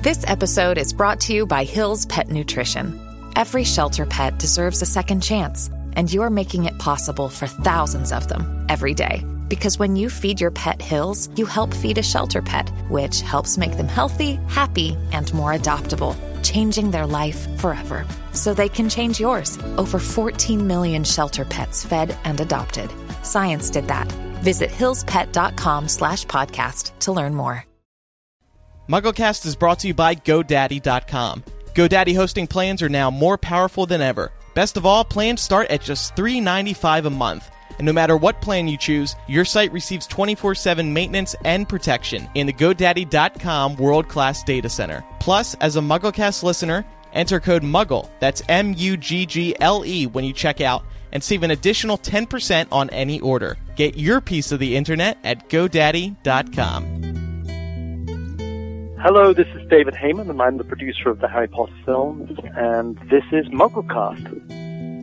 This episode is brought to you by Hill's Pet Nutrition. Every shelter pet deserves a second chance, and you're making it possible for thousands of them every day. Because when you feed your pet Hill's, you help feed a shelter pet, which helps make them healthy, happy, and more adoptable, changing their life forever. So they can change yours. Over 14 million shelter pets fed and adopted. Science did that. Visit hillspet.com/podcast to learn more. MuggleCast is brought to you by GoDaddy.com. GoDaddy hosting plans are now more powerful than ever. Best of all, plans start at just $3.95 a month. And no matter what plan you choose, your site receives 24/7 maintenance and protection in the GoDaddy.com world-class data center. Plus, as a MuggleCast listener, enter code MUGGLE, that's MUGGLE, when you check out, and save an additional 10% on any order. Get your piece of the internet at GoDaddy.com. Hello, this is David Heyman, and I'm the producer of the Harry Potter films, and this is MuggleCast.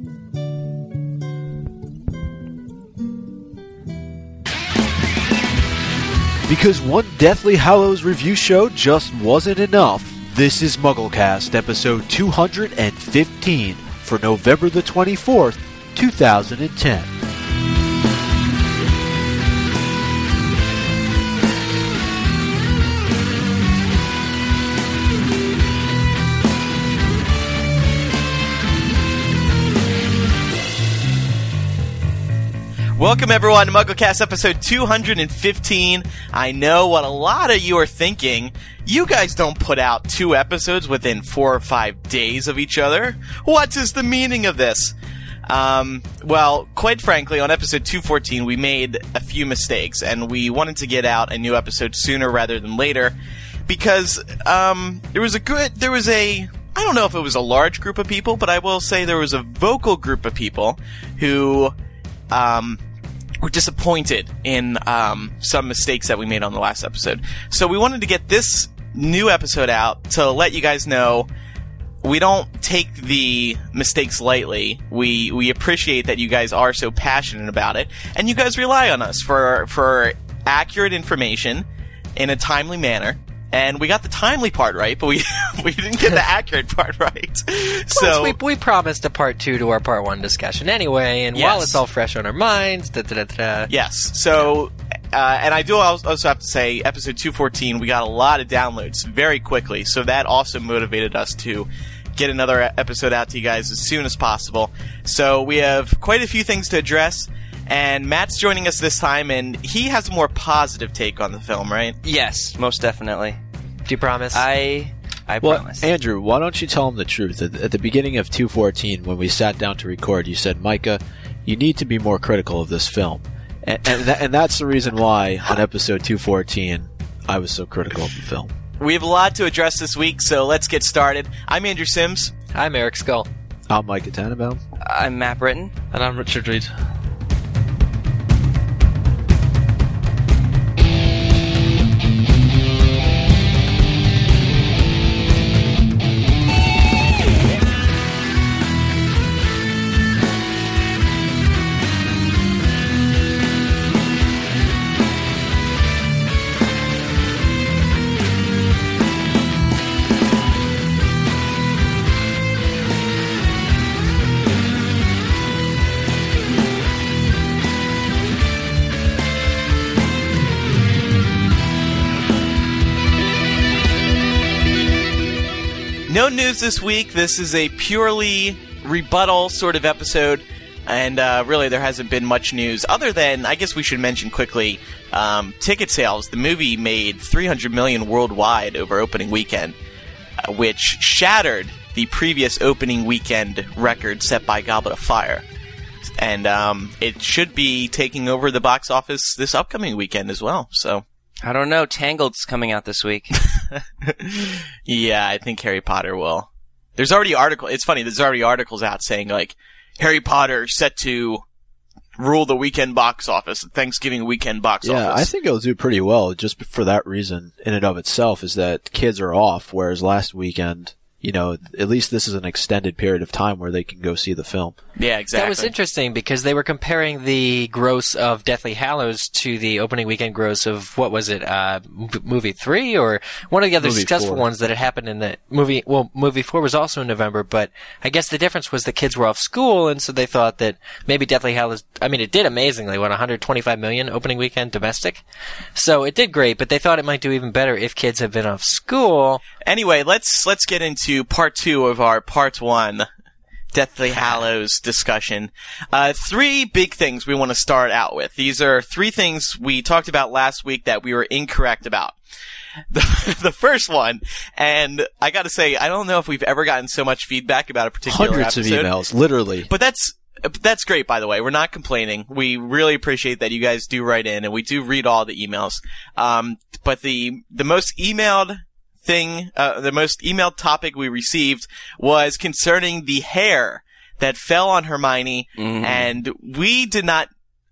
Because one Deathly Hallows review show just wasn't enough, this is MuggleCast, episode 215, for November the 24th, 2010. Welcome, everyone, to MuggleCast episode 215. I know what a lot of you are thinking. You guys don't put out 2 episodes within 4 or 5 days of each other. What is the meaning of this? Well, quite frankly, on episode 214, we made a few mistakes, and we wanted to get out a new episode sooner rather than later, because there was a I don't know if it was a large group of people, but I will say there was a vocal group of people who were disappointed in some mistakes that we made on the last episode. So we wanted to get this new episode out to let you guys know we don't take the mistakes lightly. We appreciate that you guys are so passionate about it, and you guys rely on us for accurate information in a timely manner. And we got the timely part right, but we didn't get the accurate part right. So we promised a part 2 to our part 1 discussion anyway, and while it's all fresh on our minds, Yes. So, and I do also have to say, episode 214, we got a lot of downloads very quickly, so that also motivated us to get another episode out to you guys as soon as possible. So we have quite a few things to address. And Matt's joining us this time, and he has a more positive take on the film, right? Yes, most definitely. Do you promise? I promise. Andrew, why don't you tell him the truth? At the beginning of 214, when we sat down to record, you said, Micah, you need to be more critical of this film. And that's the reason why, on episode 214, I was so critical of the film. We have a lot to address this week, so let's get started. I'm Andrew Sims. I'm Eric Skull. I'm Micah Tannenbaum. I'm Matt Britton. And I'm Richard Reed. No news this week. This is a purely rebuttal sort of episode, and really there hasn't been much news other than, I guess we should mention quickly, ticket sales. The movie made $300 million worldwide over opening weekend, which shattered the previous opening weekend record set by Goblet of Fire. And it should be taking over the box office this upcoming weekend as well, so... I don't know. Tangled's coming out this week. Yeah, I think Harry Potter will. There's already It's funny. There's already articles out saying like Harry Potter set to rule the weekend box office, Thanksgiving weekend box office. Yeah, I think it'll do pretty well. Just for that reason, in and of itself, is that kids are off, whereas last weekend at least this is an extended period of time where they can go see the film. Yeah, exactly. That was interesting because they were comparing the gross of Deathly Hallows to the opening weekend gross of, what was it, movie 3 or one of the other Movie successful 4. ones that had happened in the movie. Well, movie 4 was also in November, but I guess the difference was the kids were off school, and so they thought that maybe Deathly Hallows, it did amazingly, $125 million opening weekend domestic. So it did great, but they thought it might do even better if kids had been off school. Anyway, let's get into part 2 of our part 1 Deathly Hallows discussion. 3 big things we want to start out with. These are 3 things we talked about last week that we were incorrect about. The first one, and I gotta say, I don't know if we've ever gotten so much feedback about a particular Hundreds episode. of emails, literally. But that's great, by the way. We're not complaining. We really appreciate that you guys do write in, and we do read all the emails. But the most emailed the most emailed topic we received was concerning the hair that fell on Hermione, and we did not,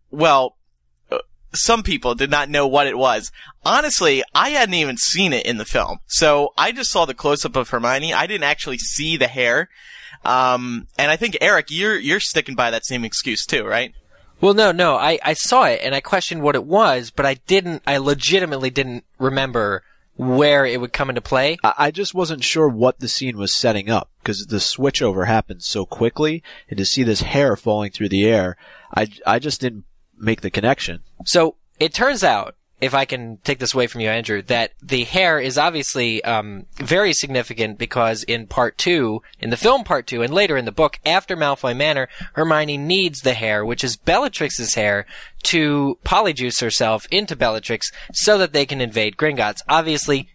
some people did not know what it was. Honestly, I hadn't even seen it in the film. So I just saw the close-up of Hermione. I didn't actually see the hair. And I think, Eric, you're sticking by that same excuse too, right? Well, no, I saw it and I questioned what it was, but I legitimately didn't remember where it would come into play. I just wasn't sure what the scene was setting up, because the switchover happened so quickly, and to see this hair falling through the air, I just didn't make the connection. So it turns out, if I can take this away from you, Andrew, that the hair is obviously very significant because in part 2, in the film part 2, and later in the book, after Malfoy Manor, Hermione needs the hair, which is Bellatrix's hair, to polyjuice herself into Bellatrix so that they can invade Gringotts. Obviously,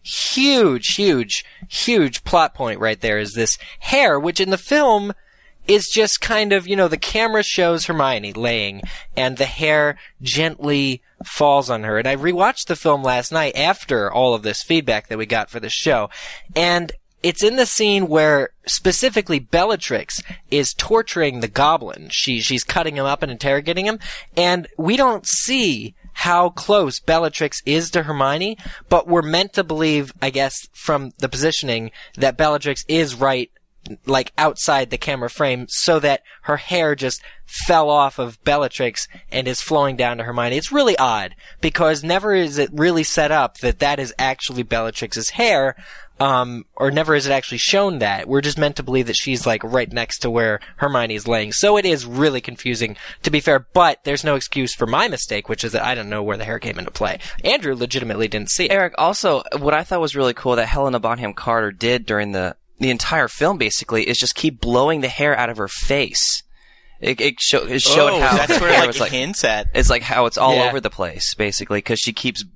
huge plot point right there is this hair, which in the film is just kind of, the camera shows Hermione laying, and the hair gently falls on her. And I rewatched the film last night after all of this feedback that we got for the show, and it's in the scene where specifically Bellatrix is torturing the goblin. She's cutting him up and interrogating him, and we don't see how close Bellatrix is to Hermione, but we're meant to believe, I guess, from the positioning, that Bellatrix is right outside the camera frame, so that her hair just fell off of Bellatrix and is flowing down to Hermione. It's really odd, because never is it really set up that is actually Bellatrix's hair, or never is it actually shown that. We're just meant to believe that she's right next to where Hermione is laying. So it is really confusing, to be fair, but there's no excuse for my mistake, which is that I don't know where the hair came into play. Andrew legitimately didn't see it. Eric, also, what I thought was really cool that Helena Bonham Carter did during the entire film, basically, is just keep blowing the hair out of her face. It showed how that's her where hair it was hints at. It's how it's all over the place, basically, because she keeps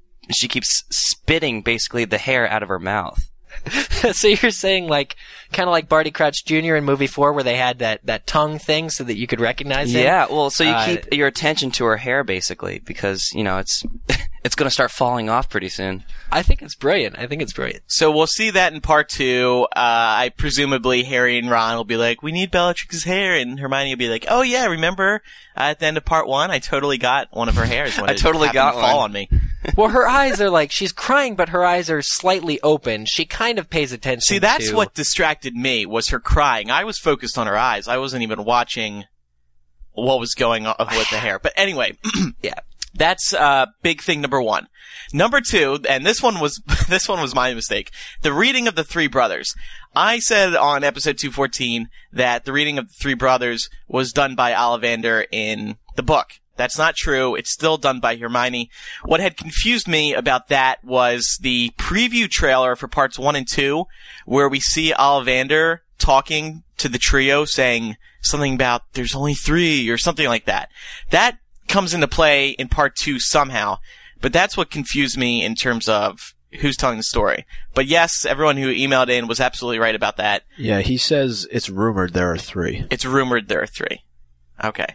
spitting basically the hair out of her mouth. So you're saying kind of like Barty Crouch Jr. in movie 4, where they had that tongue thing so that you could recognize him? Yeah, well, so you keep your attention to her hair, basically, because, it's going to start falling off pretty soon. I think it's brilliant. So we'll see that in part 2. I presumably Harry and Ron will be like, we need Bellatrix's hair, and Hermione will be like, oh yeah, remember at the end of part 1, I totally got one of her hairs when I totally got to fall one on me. Well, her eyes are she's crying, but her eyes are slightly open. She kind of pays attention. See, that's what distracted me, was her crying. I was focused on her eyes. I wasn't even watching what was going on with the hair. But anyway, yeah. That's big thing number 1. Number 2, and this one was my mistake. The reading of the Three Brothers. I said on episode 214 that the reading of the Three Brothers was done by Ollivander in the book. That's not true. It's still done by Hermione. What had confused me about that was the preview trailer for parts 1 and 2, where we see Ollivander talking to the trio, saying something about there's only 3 or something like that. That comes into play in part 2 somehow, but that's what confused me in terms of who's telling the story. But yes, everyone who emailed in was absolutely right about that. Yeah, he says it's rumored there are 3. It's rumored there are 3. Okay.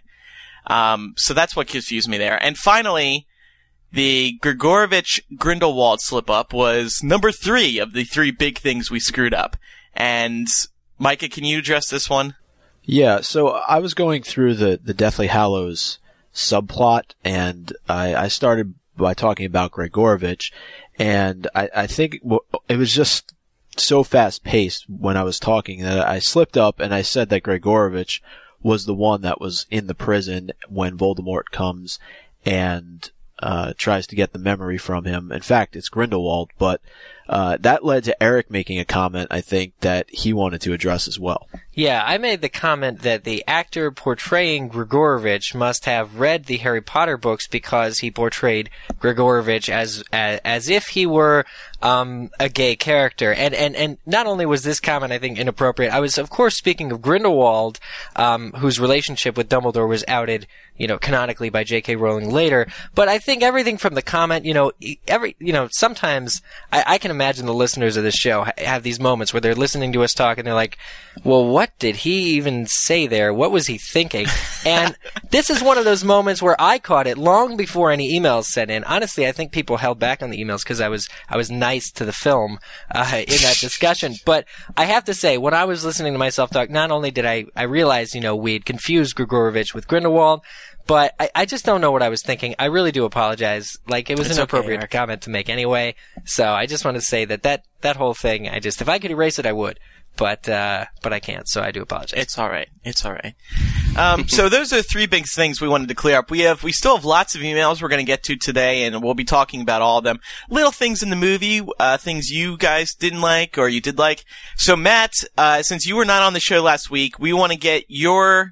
So that's what confused me there. And finally, the Grigorovich Grindelwald slip-up was number 3 of the 3 big things we screwed up. And Micah, can you address this one? Yeah, so I was going through the Deathly Hallows subplot, and I started by talking about Grigorovich, and I think it was just so fast paced when I was talking that I slipped up and I said that Gregorovich was the one that was in the prison when Voldemort comes and tries to get the memory from him. In fact, it's Grindelwald, but that led to Eric making a comment, I think, that he wanted to address as well. Yeah, I made the comment that the actor portraying Gregorovich must have read the Harry Potter books because he portrayed Gregorovich as if he were a gay character. And not only was this comment, I think, inappropriate, I was, of course, speaking of Grindelwald, whose relationship with Dumbledore was outed, canonically by J.K. Rowling later. But I think everything from the comment, sometimes I can imagine the listeners of this show have these moments where they're listening to us talk and they're like, well, what did he even say there? What was he thinking? And this is one of those moments where I caught it long before any emails sent in. Honestly, I think people held back on the emails because I was nice to the film in that discussion. But I have to say, when I was listening to myself talk, not only did I realize, we had confused Gregorovich with Grindelwald, but I just don't know what I was thinking. I really do apologize. Like, it was an inappropriate comment to make anyway. So I just want to say that whole thing, if I could erase it, I would. But I can't, so I do apologize. It's all right. So those are three big things we wanted to clear up. We still have lots of emails we're going to get to today, and we'll be talking about all of them. Little things in the movie, things you guys didn't like or you did like. So Matt, since you were not on the show last week, we want to get your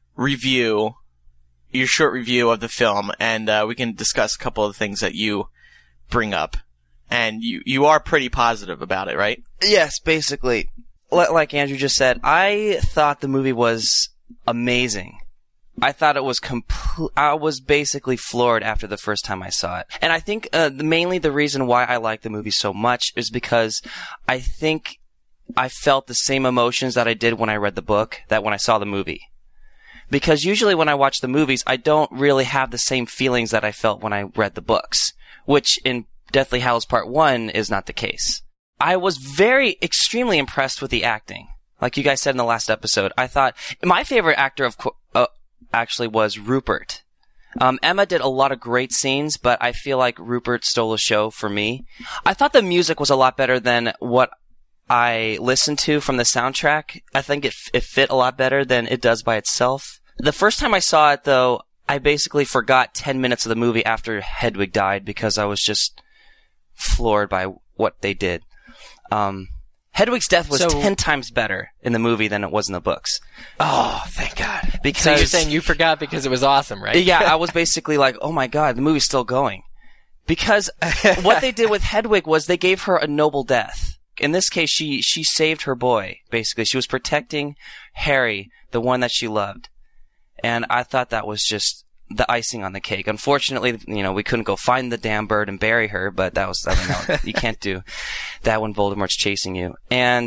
short review of the film, and we can discuss a couple of the things that you bring up. And you are pretty positive about it, right? Yes, basically. Like Andrew just said, I thought the movie was amazing. I thought it was I was basically floored after the first time I saw it. And I think mainly the reason why I like the movie so much is because I think I felt the same emotions that I did when I read the book that when I saw the movie. Because usually when I watch the movies, I don't really have the same feelings that I felt when I read the books, which in Deathly Hallows Part 1 is not the case. I was extremely impressed with the acting. Like you guys said in the last episode, I thought my favorite actor actually was Rupert. Emma did a lot of great scenes, but I feel like Rupert stole the show for me. I thought the music was a lot better than what I listened to from the soundtrack. I think it fit a lot better than it does by itself. The first time I saw it, though, I basically forgot 10 minutes of the movie after Hedwig died because I was just floored by what they did. Hedwig's death was 10 times better in the movie than it was in the books. Oh, thank God. Because, so you're saying you forgot because it was awesome, right? Yeah, I was basically like, oh my God, the movie's still going. Because what they did with Hedwig was they gave her a noble death. In this case, she saved her boy, basically. She was protecting Harry, the one that she loved. And I thought that was just the icing on the cake. Unfortunately, we couldn't go find the damn bird and bury her, but that was, you can't do that when Voldemort's chasing you. And,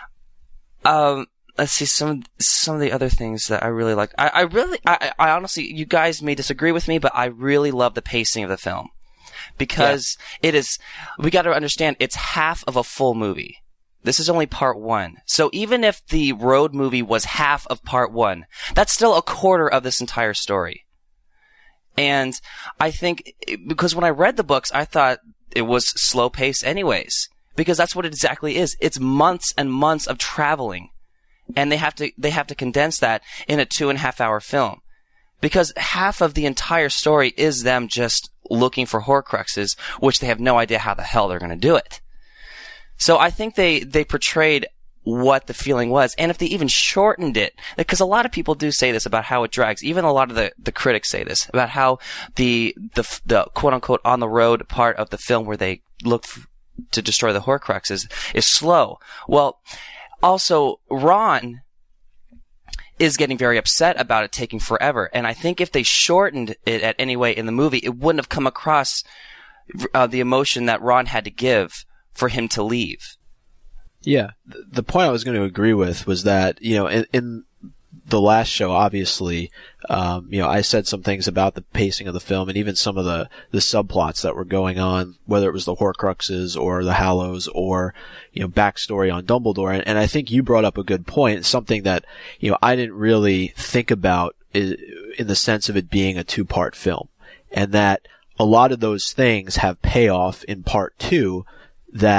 let's see, some of the other things that I really liked. I honestly, you guys may disagree with me, but I really love the pacing of the film. Because we gotta understand, it's half of a full movie. This is only part 1. So even if the road movie was half of part 1, that's still a quarter of this entire story. And I think, because when I read the books, I thought it was slow pace anyways. Because that's what it exactly is. It's months and months of traveling. And they have to condense that in a 2.5 hour film. Because half of the entire story is them just looking for Horcruxes, which they have no idea how the hell they're going to do it. So I think they portrayed what the feeling was, and if they even shortened it, because a lot of people do say this about how it drags. Even a lot of the critics say this about how the quote unquote on the road part of the film where they look to destroy the Horcruxes is slow. Well, also Ron is getting very upset about it taking forever. And I think if they shortened it at any way in the movie, it wouldn't have come across the emotion that Ron had to give for him to leave. Yeah. The point I was going to agree with was that, in the last show, obviously, I said some things about the pacing of the film and even some of the subplots that were going on, whether it was the Horcruxes or the Hallows or, backstory on Dumbledore. And I think you brought up a good point, something that, I didn't really think about in the sense of it being a 2-part film. And that a lot of those things have payoff in part 2 that,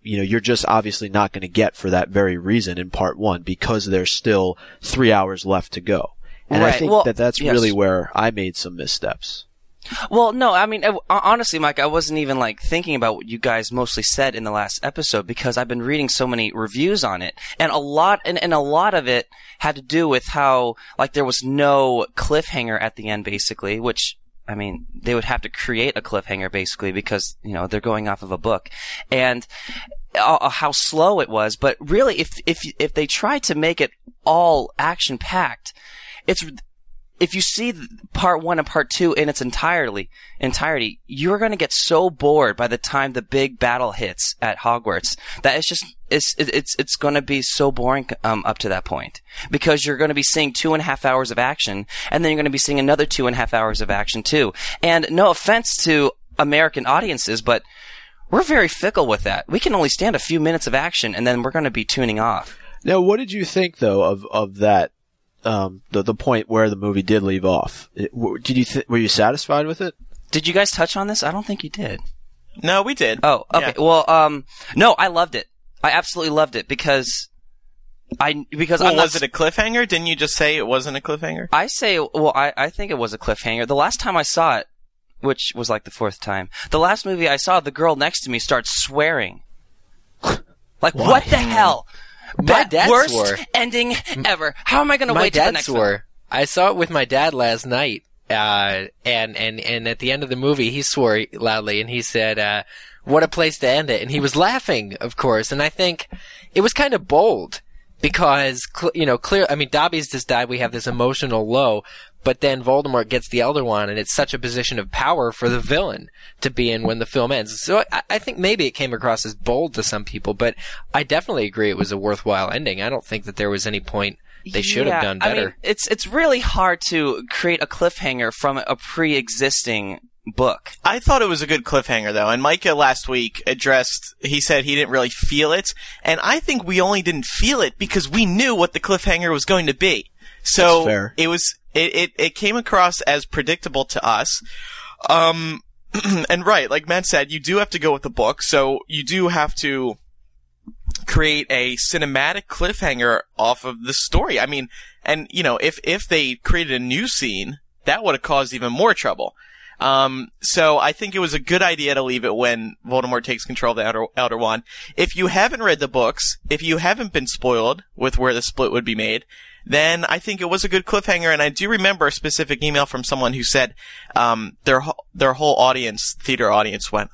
you're just obviously not going to get for that very reason in part 1 because there's still 3 hours left to go. And I think that's really where I made some missteps. Well, no, I mean, honestly, Mike, I wasn't even thinking about what you guys mostly said in the last episode because I've been reading so many reviews on it, and a lot of it had to do with how there was no cliffhanger at the end, basically, which, I mean, they would have to create a cliffhanger basically because they're going off of a book, and how slow it was. But really, if they tried to make it all action packed, if you see part 1 and part 2 in its entirety, you're going to get so bored by the time the big battle hits at Hogwarts that it's going to be so boring up to that point because you're going to be seeing 2.5 hours of action, and then you're going to be seeing another 2.5 hours of action too. And no offense to American audiences, but we're very fickle with that. We can only stand a few minutes of action, and then we're going to be tuning off. Now, what did you think though of that? The point where the movie did leave off. Were you satisfied with it? Did you guys touch on this? I don't think you did. No, we did. Oh, okay. Yeah. Well, no, I loved it. I absolutely loved it because was it a cliffhanger? Didn't you just say it wasn't a cliffhanger? I think it was a cliffhanger. The last time I saw it, which was the 4th time, the last movie I saw, the girl next to me starts swearing. What the hell? My dad worst swore. Ending ever. How am I going to wait till the next one? I saw it with my dad last night, and at the end of the movie, he swore loudly, and he said, "What a place to end it!" And he was laughing, of course. And I think it was kind of bold because, clear. I mean, Dobby's just died. We have this emotional low. But then Voldemort gets the Elder Wand, and it's such a position of power for the villain to be in when the film ends. So I think maybe it came across as bold to some people, but I definitely agree it was a worthwhile ending. I don't think that there was any point they should have done better. I mean, it's really hard to create a cliffhanger from a pre-existing book. I thought it was a good cliffhanger, though, and Micah last week he said he didn't really feel it, and I think we only didn't feel it because we knew what the cliffhanger was going to be. So that's fair. It came across as predictable to us. And right, like Matt said, you do have to go with the book, so you do have to create a cinematic cliffhanger off of the story. I mean, and if they created a new scene, that would have caused even more trouble. So I think it was a good idea to leave it when Voldemort takes control of the Elder Wand. If you haven't read the books, if you haven't been spoiled with where the split would be made, then I think it was a good cliffhanger. And I do remember a specific email from someone who said, their whole theater audience went,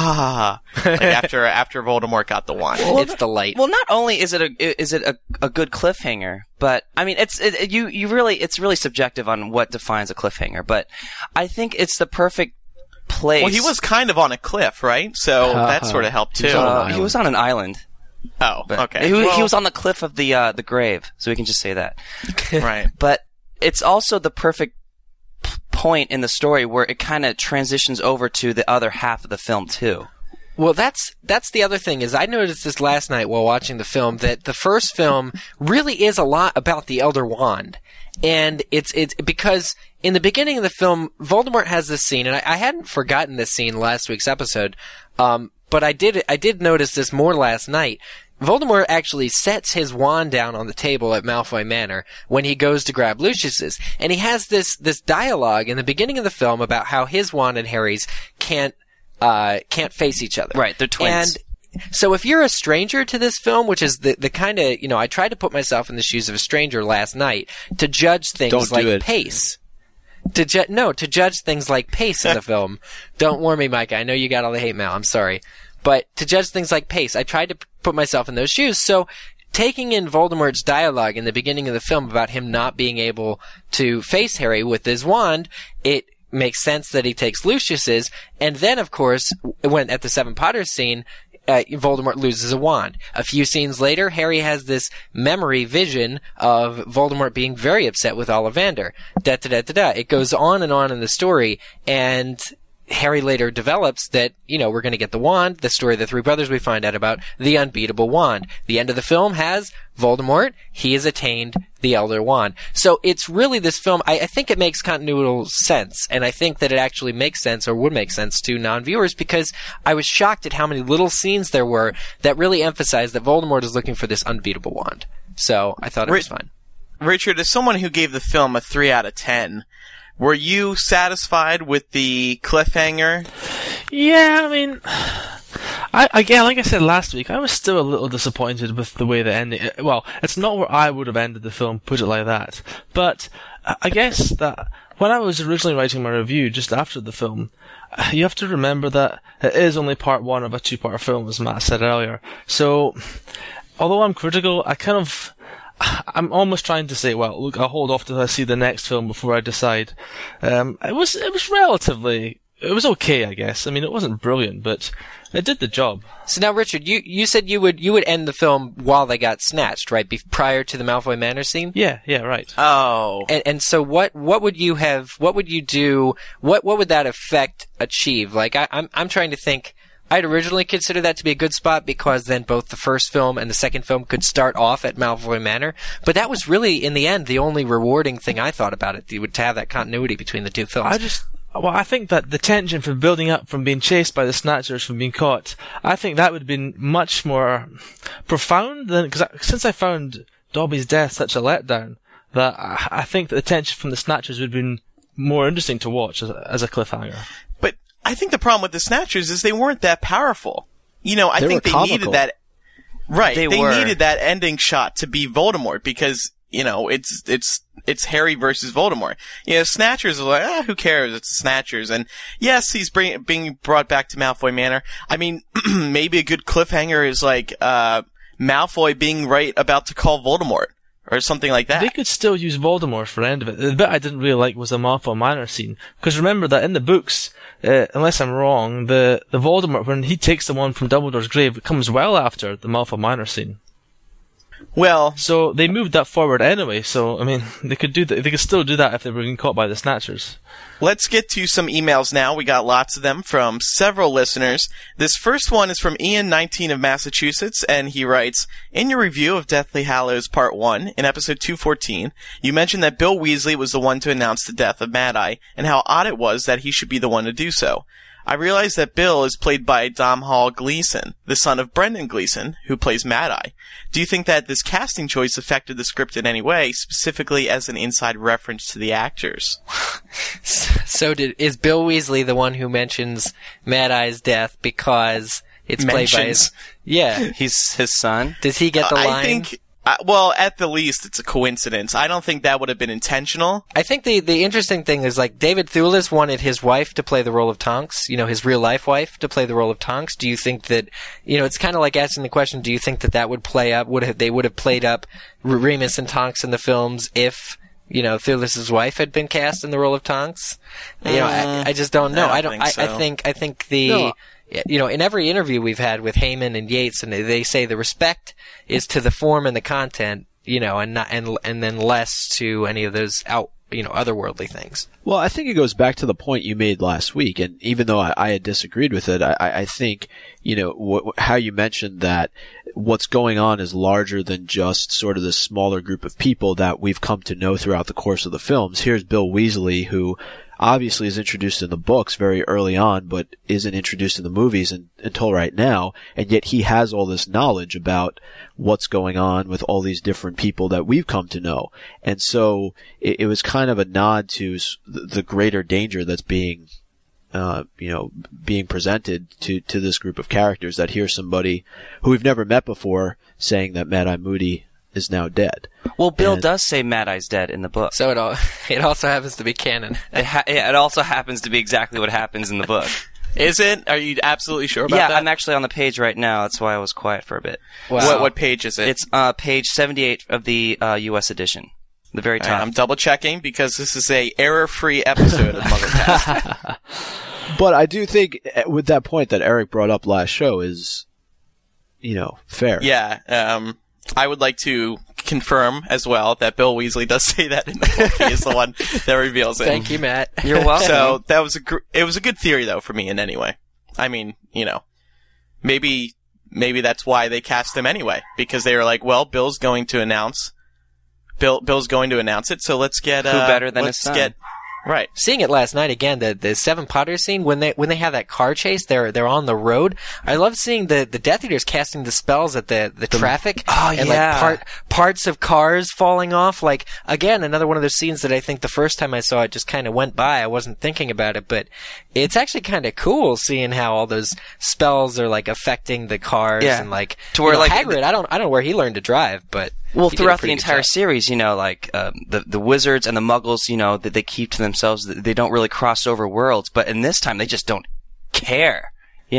after Voldemort got the wand. Well, it's the light. Well, not only is it a good cliffhanger, but I mean, it's really subjective on what defines a cliffhanger, but I think it's the perfect place. Well, he was kind of on a cliff, right? So that sort of helped too. He was on an island. Oh, okay. He was on the cliff of the grave, so we can just say that. Right. But it's also the perfect point in the story where it kind of transitions over to the other half of the film too. Well, that's the other thing is I noticed this last night while watching the film that the first film really is a lot about the Elder Wand. And it's because in the beginning of the film, Voldemort has this scene, and I hadn't forgotten this scene last week's episode, but I did notice this more last night. Voldemort actually sets his wand down on the table at Malfoy Manor when he goes to grab Lucius's. And he has this dialogue in the beginning of the film about how his wand and Harry's can't face each other. Right, they're twins. And so if you're a stranger to this film, which is the kind of, I tried to put myself in the shoes of a stranger last night to judge things like pace. To judge things like pace in the film. Don't warn me, Micah. I know you got all the hate mail. I'm sorry. But to judge things like pace, I tried to put myself in those shoes. So taking in Voldemort's dialogue in the beginning of the film about him not being able to face Harry with his wand, it makes sense that he takes Lucius's. And then, of course, when at the Seven Potters scene, Voldemort loses a wand. A few scenes later, Harry has this memory vision of Voldemort being very upset with Ollivander. It goes on and on in the story, and Harry later develops that, we're going to get the wand, the story of the three brothers, we find out about the unbeatable wand. The end of the film has Voldemort. He has attained the Elder Wand. So it's really this film, I think it makes continual sense, and I think that it actually makes sense, or would make sense to non-viewers, because I was shocked at how many little scenes there were that really emphasized that Voldemort is looking for this unbeatable wand. So I thought it was fine. Richard, as someone who gave the film a 3 out of 10, were you satisfied with the cliffhanger? Yeah, I mean, again, like I said last week, I was still a little disappointed with the way the ending. Well, it's not where I would have ended the film, put it like that. But I guess that when I was originally writing my review just after the film, you have to remember that it is only part one of a 2-part film, as Matt said earlier. So, although I'm critical, I'm almost trying to say, well, look, I'll hold off till I see the next film before I decide. It was okay, I guess. I mean, it wasn't brilliant, but it did the job. So now, Richard, you said you would end the film while they got snatched, right? Prior to the Malfoy Manor scene? Yeah, right. Oh. And so what would you do, what would that effect achieve? Like, I'm trying to think, I'd originally considered that to be a good spot because then both the first film and the second film could start off at Malfoy Manor. But that was really, in the end, the only rewarding thing I thought about it, to have that continuity between the two films. I think that the tension from building up from being chased by the Snatchers, from being caught, I think that would have been much more profound than, because since I found Dobby's death such a letdown, that I think that the tension from the Snatchers would have been more interesting to watch as a cliffhanger. I think the problem with the Snatchers is they weren't that powerful. I think they needed that. Right, they needed that ending shot to be Voldemort because it's Harry versus Voldemort. Snatchers are like, who cares? It's the Snatchers, and yes, he's being brought back to Malfoy Manor. I mean, maybe a good cliffhanger is like Malfoy being about to call Voldemort. Or something like that. They could still use Voldemort for the end of it. The bit I didn't really like was the Malfoy Manor scene. Because remember that in the books, unless I'm wrong, the Voldemort, when he takes the one from Dumbledore's grave, it comes well after the Malfoy Manor scene. Well, so they moved that forward anyway. So I mean, they could do that. They could still do that if they were being caught by the Snatchers. Let's get to some emails now. We got lots of them from several listeners. This first one is from Ian, 19 of Massachusetts, and he writes, in your review of Deathly Hallows Part 1, in episode 214, you mentioned that Bill Weasley was the one to announce the death of Mad-Eye, and how odd it was that he should be the one to do so. I realize that Bill is played by Domhnall Gleeson, the son of Brendan Gleeson, who plays Mad-Eye. Do you think that this casting choice affected the script in any way, specifically as an inside reference to the actors? So is Bill Weasley the one who mentions Mad-Eye's death because it's played by his... Yeah. He's his son? Does he get the line? I think... well, at the least, it's a coincidence. I don't think that would have been intentional. I think the interesting thing is, like, David Thewlis wanted his wife to play the role of Tonks, his real-life wife to play the role of Tonks. Do you think that, it's kind of like asking the question, do you think that would play up, they would have played up Remus and Tonks in the films if, Thewlis' wife had been cast in the role of Tonks? I just don't know. I think the... No. In every interview we've had with Heyman and Yates, and they say the respect is to the form and the content, and not, and then less to any of those otherworldly things. Well, I think it goes back to the point you made last week, and even though I had disagreed with it, I think, how you mentioned that what's going on is larger than just sort of this smaller group of people that we've come to know throughout the course of the films. Here's Bill Weasley, who obviously is introduced in the books very early on, but isn't introduced in the movies until right now, and yet he has all this knowledge about what's going on with all these different people that we've come to know. And so it was kind of a nod to the greater danger that's being presented to this group of characters, that here's somebody who we've never met before saying that Mad-Eye Moody is now dead. Well, Bill does say Mad-Eye's dead in the book. So it also happens to be canon. It also happens to be exactly what happens in the book. Is it? Are you absolutely sure about that? Yeah, I'm actually on the page right now. That's why I was quiet for a bit. Wow. What page is it? It's page 78 of the U.S. edition. The very top. Right, I'm double checking because this is a error-free episode of MuggleCast. But I do think with that point that Eric brought up last show is, fair. Yeah. I would like to confirm as well that Bill Weasley does say that in the book. He is the one that reveals it. Thank you, Matt. You're welcome. So that was it was a good theory though for me in any way. I mean, maybe that's why they cast him anyway, because they were like, well, Bill's going to announce it, so let's get Who better than his son? Right. Seeing it last night again, the Seven Potters scene when they have that car chase, they're on the road. I love seeing the Death Eaters casting the spells at the traffic and like parts of cars falling off. Like again, another one of those scenes that I think the first time I saw it just kind of went by. I wasn't thinking about it, but it's actually kind of cool seeing how all those spells are like affecting the cars and like to where like Hagrid. I don't know where he learned to drive, but. Well, throughout the entire series, like the wizards and the muggles, that they keep to themselves, they don't really cross over worlds. But in this time, they just don't care.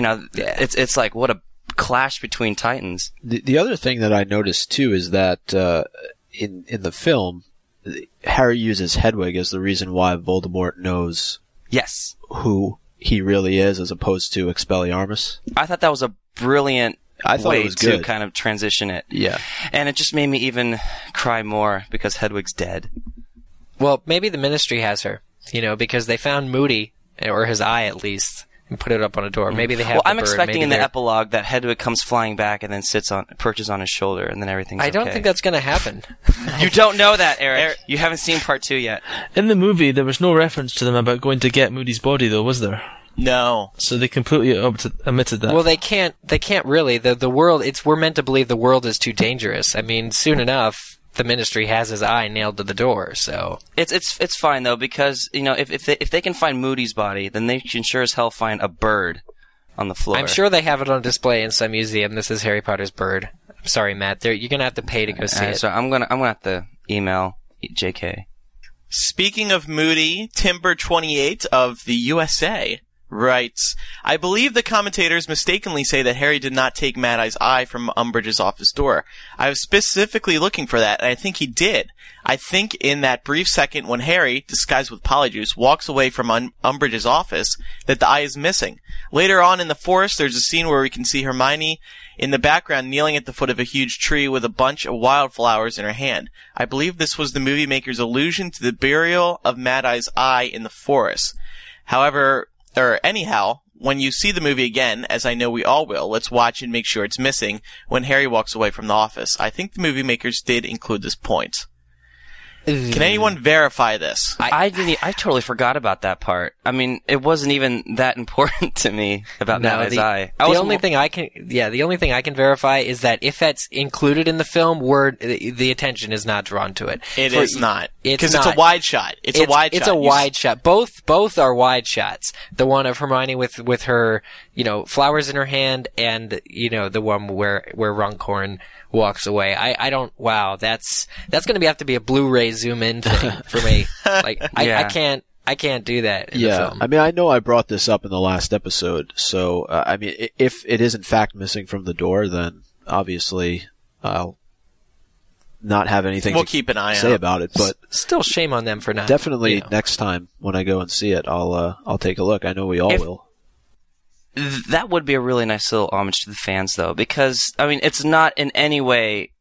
It's like what a clash between titans. The other thing that I noticed too is that in the film, Harry uses Hedwig as the reason why Voldemort knows who he really is, as opposed to Expelliarmus. I thought that was a brilliant. I thought it was good to kind of transition it. Yeah. And it just made me even cry more because Hedwig's dead. Well, maybe the Ministry has her, because they found Moody, or his eye at least, and put it up on a door. Maybe they have I'm expecting in the epilogue that Hedwig comes flying back and then perches on his shoulder, and then everything's I don't think that's going to happen. You don't know that, Eric. You haven't seen part 2 yet. In the movie, there was no reference to them about going to get Moody's body, though, was there? No. So they completely omitted that. Well, they can't really. The world, we're meant to believe the world is too dangerous. I mean, soon enough, the Ministry has his eye nailed to the door, so. It's fine, though, because, if they can find Moody's body, then they can sure as hell find a bird on the floor. I'm sure they have it on display in some museum. This is Harry Potter's bird. I'm sorry, Matt. You're going to have to pay to go see it. So I'm gonna have to email JK. Speaking of Moody, Timber28 of the USA writes, I believe the commentators mistakenly say that Harry did not take Mad Eye's eye from Umbridge's office door. I was specifically looking for that, and I think he did. I think in that brief second when Harry, disguised with Polyjuice, walks away from Umbridge's office, that the eye is missing. Later on in the forest, there's a scene where we can see Hermione in the background kneeling at the foot of a huge tree with a bunch of wildflowers in her hand. I believe this was the movie maker's allusion to the burial of Mad Eye's eye in the forest. Anyhow, when you see the movie again, as I know we all will, let's watch and make sure it's missing when Harry walks away from the office. I think the movie makers did include this point. Can anyone verify this? I totally forgot about that part. I mean, it wasn't even that important to me about Mad Eye's eye. The only thing I can verify is that if that's included in the film, the attention is not drawn to it. It is not. Because it's a wide shot. It's a wide shot. It's a wide shot. Both are wide shots. The one of Hermione with her, flowers in her hand, and the one where Runcorn walks away. Wow, that's going to have to be a Blu-ray zoom in thing for me. Like I can't do that in the film. I mean, I know I brought this up in the last episode, so if it is in fact missing from the door, then obviously I'll not have anything we'll keep an eye say out. About it, but still shame on them for not. Definitely next time when I go and see it, I'll take a look. I know we all will. That would be a really nice little homage to the fans, though, because, it's not in any way,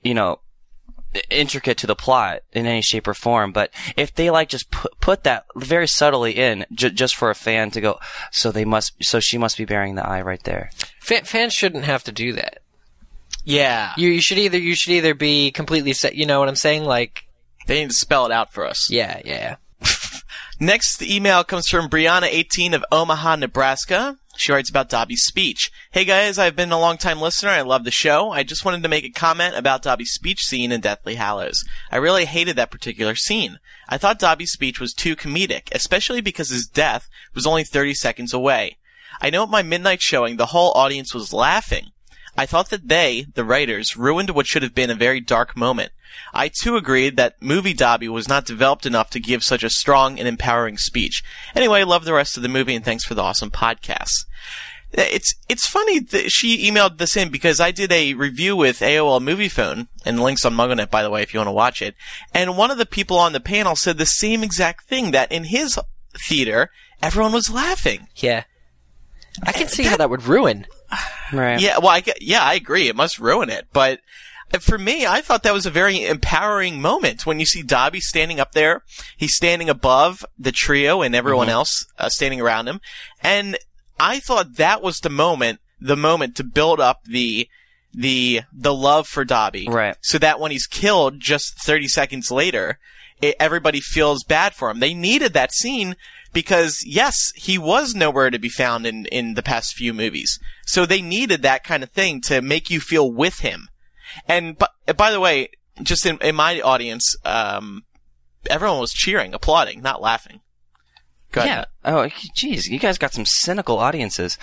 intricate to the plot in any shape or form, but if they, just put that very subtly in, just for a fan to go, so she must be bearing the eye right there. Fans shouldn't have to do that. Yeah. You should either be completely set, you know what I'm saying? Like, they need to spell it out for us. Yeah. Next email comes from Brianna18 of Omaha, Nebraska. She writes about Dobby's speech. Hey guys, I've been a long-time listener. I love the show. I just wanted to make a comment about Dobby's speech scene in Deathly Hallows. I really hated that particular scene. I thought Dobby's speech was too comedic, especially because his death was only 30 seconds away. I know at my midnight showing, the whole audience was laughing. I thought that they, the writers, ruined what should have been a very dark moment. I too agreed that movie Dobby was not developed enough to give such a strong and empowering speech. Anyway, love the rest of the movie and thanks for the awesome podcast. It's funny that she emailed this in because I did a review with AOL Movie Phone, and links on MuggleNet, by the way, if you want to watch it. And one of the people on the panel said the same exact thing, that in his theater, everyone was laughing. Yeah. I can see how that would ruin. Right. Yeah, well, I agree. It must ruin it. But for me, I thought that was a very empowering moment when you see Dobby standing up there. He's standing above the trio and everyone else standing around him. And I thought that was the moment to build up the love for Dobby. Right. So that when he's killed just 30 seconds later, everybody feels bad for him. They needed that scene because, yes, he was nowhere to be found in the past few movies. So they needed that kind of thing to make you feel with him. And by the way, just in my audience, everyone was cheering, applauding, not laughing. Go ahead. Yeah. Oh, geez, you guys got some cynical audiences.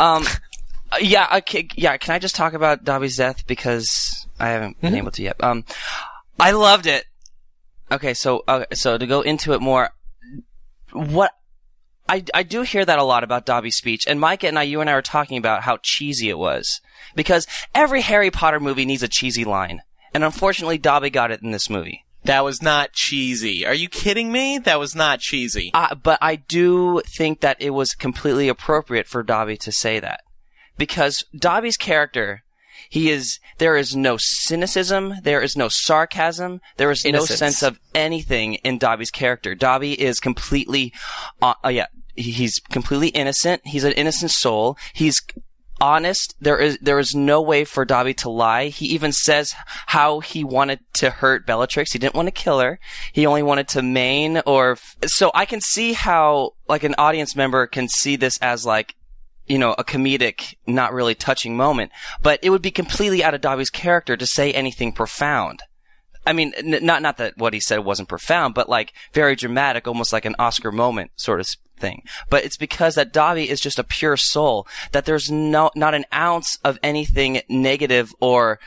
Yeah. Okay, yeah. Can I just talk about Dobby's death because I haven't been able to yet? I loved it. Okay, so to go into it more, what I do hear that a lot about Dobby's speech, and Micah and you and I were talking about how cheesy it was because every Harry Potter movie needs a cheesy line, and unfortunately, Dobby got it in this movie. That was not cheesy. Are you kidding me? That was not cheesy. But I do think that it was completely appropriate for Dobby to say that. Because Dobby's character, there is no cynicism, there is no sarcasm, there is no sense of anything in Dobby's character. Dobby is completely, he's completely innocent. He's an innocent soul. He's honest. There is no way for Dobby to lie. He even says how he wanted to hurt Bellatrix. He didn't want to kill her. He only wanted to maim so I can see how, like, an audience member can see this as, like, you know, a comedic, not really touching moment. But it would be completely out of Dobby's character to say anything profound. I mean, not that what he said wasn't profound, but, like, very dramatic, almost like an Oscar moment sort of thing. But it's because that Dobby is just a pure soul, that there's not an ounce of anything negative or,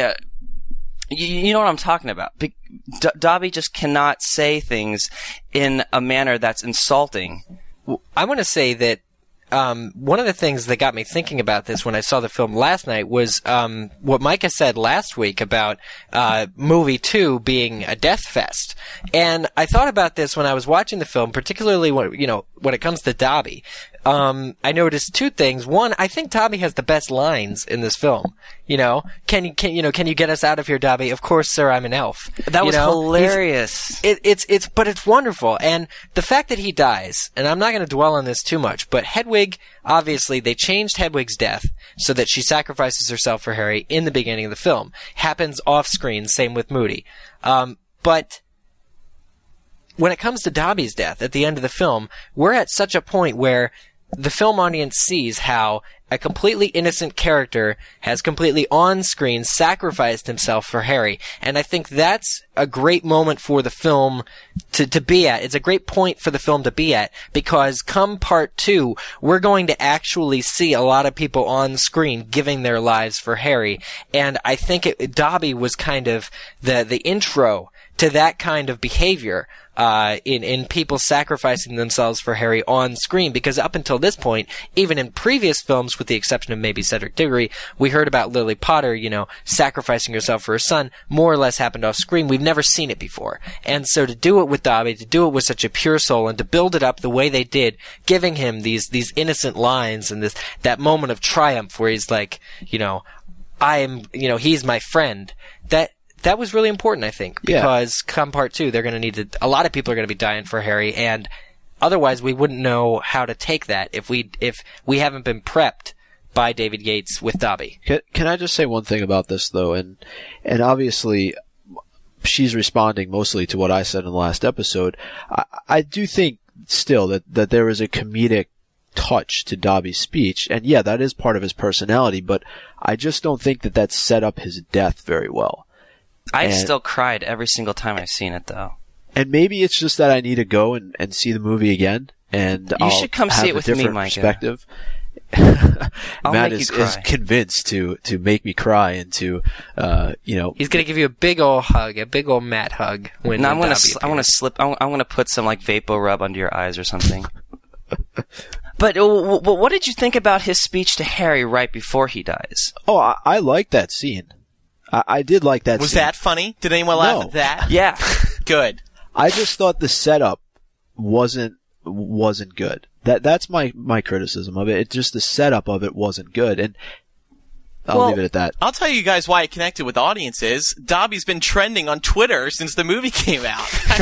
you know what I'm talking about. Dobby just cannot say things in a manner that's insulting. I want to say that one of the things that got me thinking about this when I saw the film last night was what Micah said last week about movie 2 being a death fest. And I thought about this when I was watching the film, particularly when it comes to Dobby. I noticed two things. One, I think Dobby has the best lines in this film. Can you get us out of here, Dobby? Of course, sir, I'm an elf. That was hilarious. But it's wonderful. And the fact that he dies, and I'm not going to dwell on this too much, but Hedwig, obviously, they changed Hedwig's death so that she sacrifices herself for Harry in the beginning of the film. Happens off screen, same with Moody. But when it comes to Dobby's death at the end of the film, we're at such a point where the film audience sees how a completely innocent character has completely on-screen sacrificed himself for Harry. And I think that's a great moment for the film to be at. It's a great point for the film to be at, because come part 2, we're going to actually see a lot of people on screen giving their lives for Harry. And I think Dobby was kind of the intro to that kind of behavior in people sacrificing themselves for Harry on screen, because up until this point, even in previous films, with the exception of maybe Cedric Diggory, we heard about Lily Potter, sacrificing herself for her son, more or less happened off screen. We've never seen it before. And so to do it with Dobby, to do it with such a pure soul, and to build it up the way they did, giving him these innocent lines and that moment of triumph where he's like, he's my friend, that was really important, I think, because come part 2, they're going to need a lot of people are going to be dying for Harry, and otherwise we wouldn't know how to take that if we haven't been prepped by David Yates with Dobby. Can I just say one thing about this, though? And obviously, she's responding mostly to what I said in the last episode. I do think still that there is a comedic touch to Dobby's speech, and that is part of his personality, but I just don't think that set up his death very well. I still cried every single time I've seen it, though. And maybe it's just that I need to go and see the movie again, and you should come see it with me, Micah. Perspective. Matt is convinced to make me cry and to he's gonna give you a big old hug, a big old Matt hug. I'm gonna put some like Vapo Rub under your eyes or something. But what did you think about his speech to Harry right before he dies? Oh, I like that scene. I did like that scene. Was that funny? Did anyone laugh at that? Yeah. Good. I just thought the setup wasn't good. That's my criticism of it. It's just the setup of it wasn't good. And I'll leave it at that. I'll tell you guys why it connected with audiences. Dobby's been trending on Twitter since the movie came out.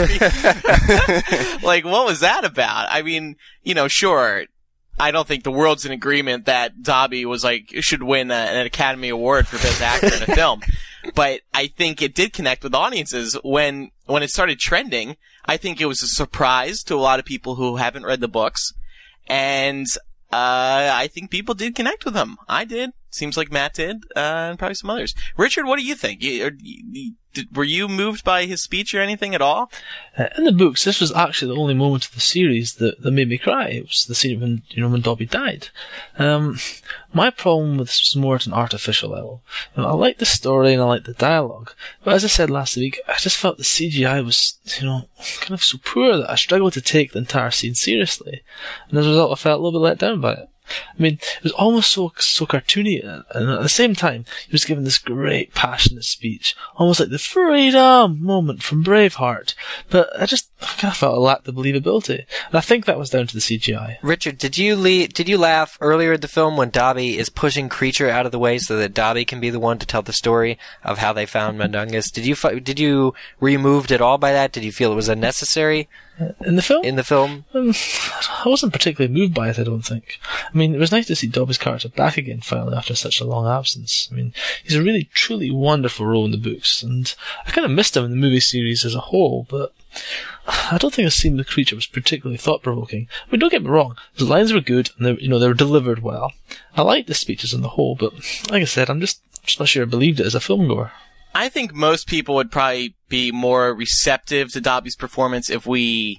I mean, like, what was that about? I mean, sure, I don't think the world's in agreement that Dobby should win an Academy Award for Best Actor in a film. But I think it did connect with audiences when it started trending. I think it was a surprise to a lot of people who haven't read the books. And I think people did connect with him. I did. Seems like Matt did, and probably some others. Richard, what do you think? Were you moved by his speech or anything at all? In the books, this was actually the only moment of the series that made me cry. It was the scene when Dobby died. My problem with this was more at an artificial level. I like the story and I like the dialogue, but as I said last week, I just felt the CGI was, kind of so poor that I struggled to take the entire scene seriously, and as a result, I felt a little bit let down by it. I mean, it was almost so cartoony, and at the same time, he was giving this great, passionate speech, almost like the freedom moment from Braveheart. But I kind of felt it lacked the believability, and I think that was down to the CGI. Richard, did you laugh earlier in the film when Dobby is pushing Kreacher out of the way so that Dobby can be the one to tell the story of how they found Mundungus? Were you moved at all by that? Did you feel it was unnecessary? In the film? In the film? I wasn't particularly moved by it, I don't think. I mean, it was nice to see Dobby's character back again finally after such a long absence. I mean, he's a really, truly wonderful role in the books, and I kind of missed him in the movie series as a whole, but I don't think the scene with Kreacher was particularly thought-provoking. I mean, don't get me wrong, the lines were good, and they were delivered well. I liked the speeches on the whole, but like I said, I'm just not sure I believed it as a filmgoer. I think most people would probably be more receptive to Dobby's performance if we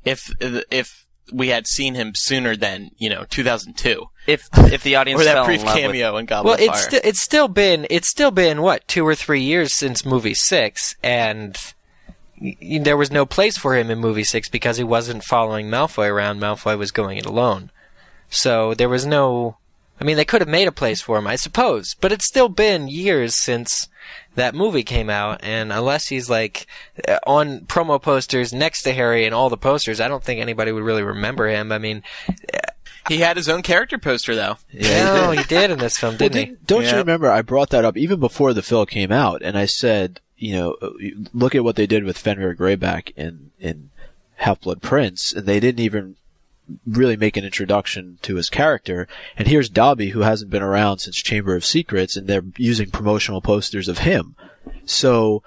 had seen him sooner than 2002. If the audience or that fell brief in love cameo in Goblet of Fire. It's still been what, 2 or 3 years since movie 6, and there was no place for him in movie 6 because he wasn't following Malfoy around. Malfoy was going it alone, so there was no. I mean, they could have made a place for him, I suppose, but it's still been years since that movie came out, and unless he's on promo posters next to Harry and all the posters, I don't think anybody would really remember him. I mean, he had his own character poster, though. Yeah, he did in this film, didn't he? Don't you remember? I brought that up even before the film came out, and I said, look at what they did with Fenrir Greyback in Half-Blood Prince, and they didn't even really make an introduction to his character, and here's Dobby, who hasn't been around since Chamber of Secrets, and they're using promotional posters of him. So,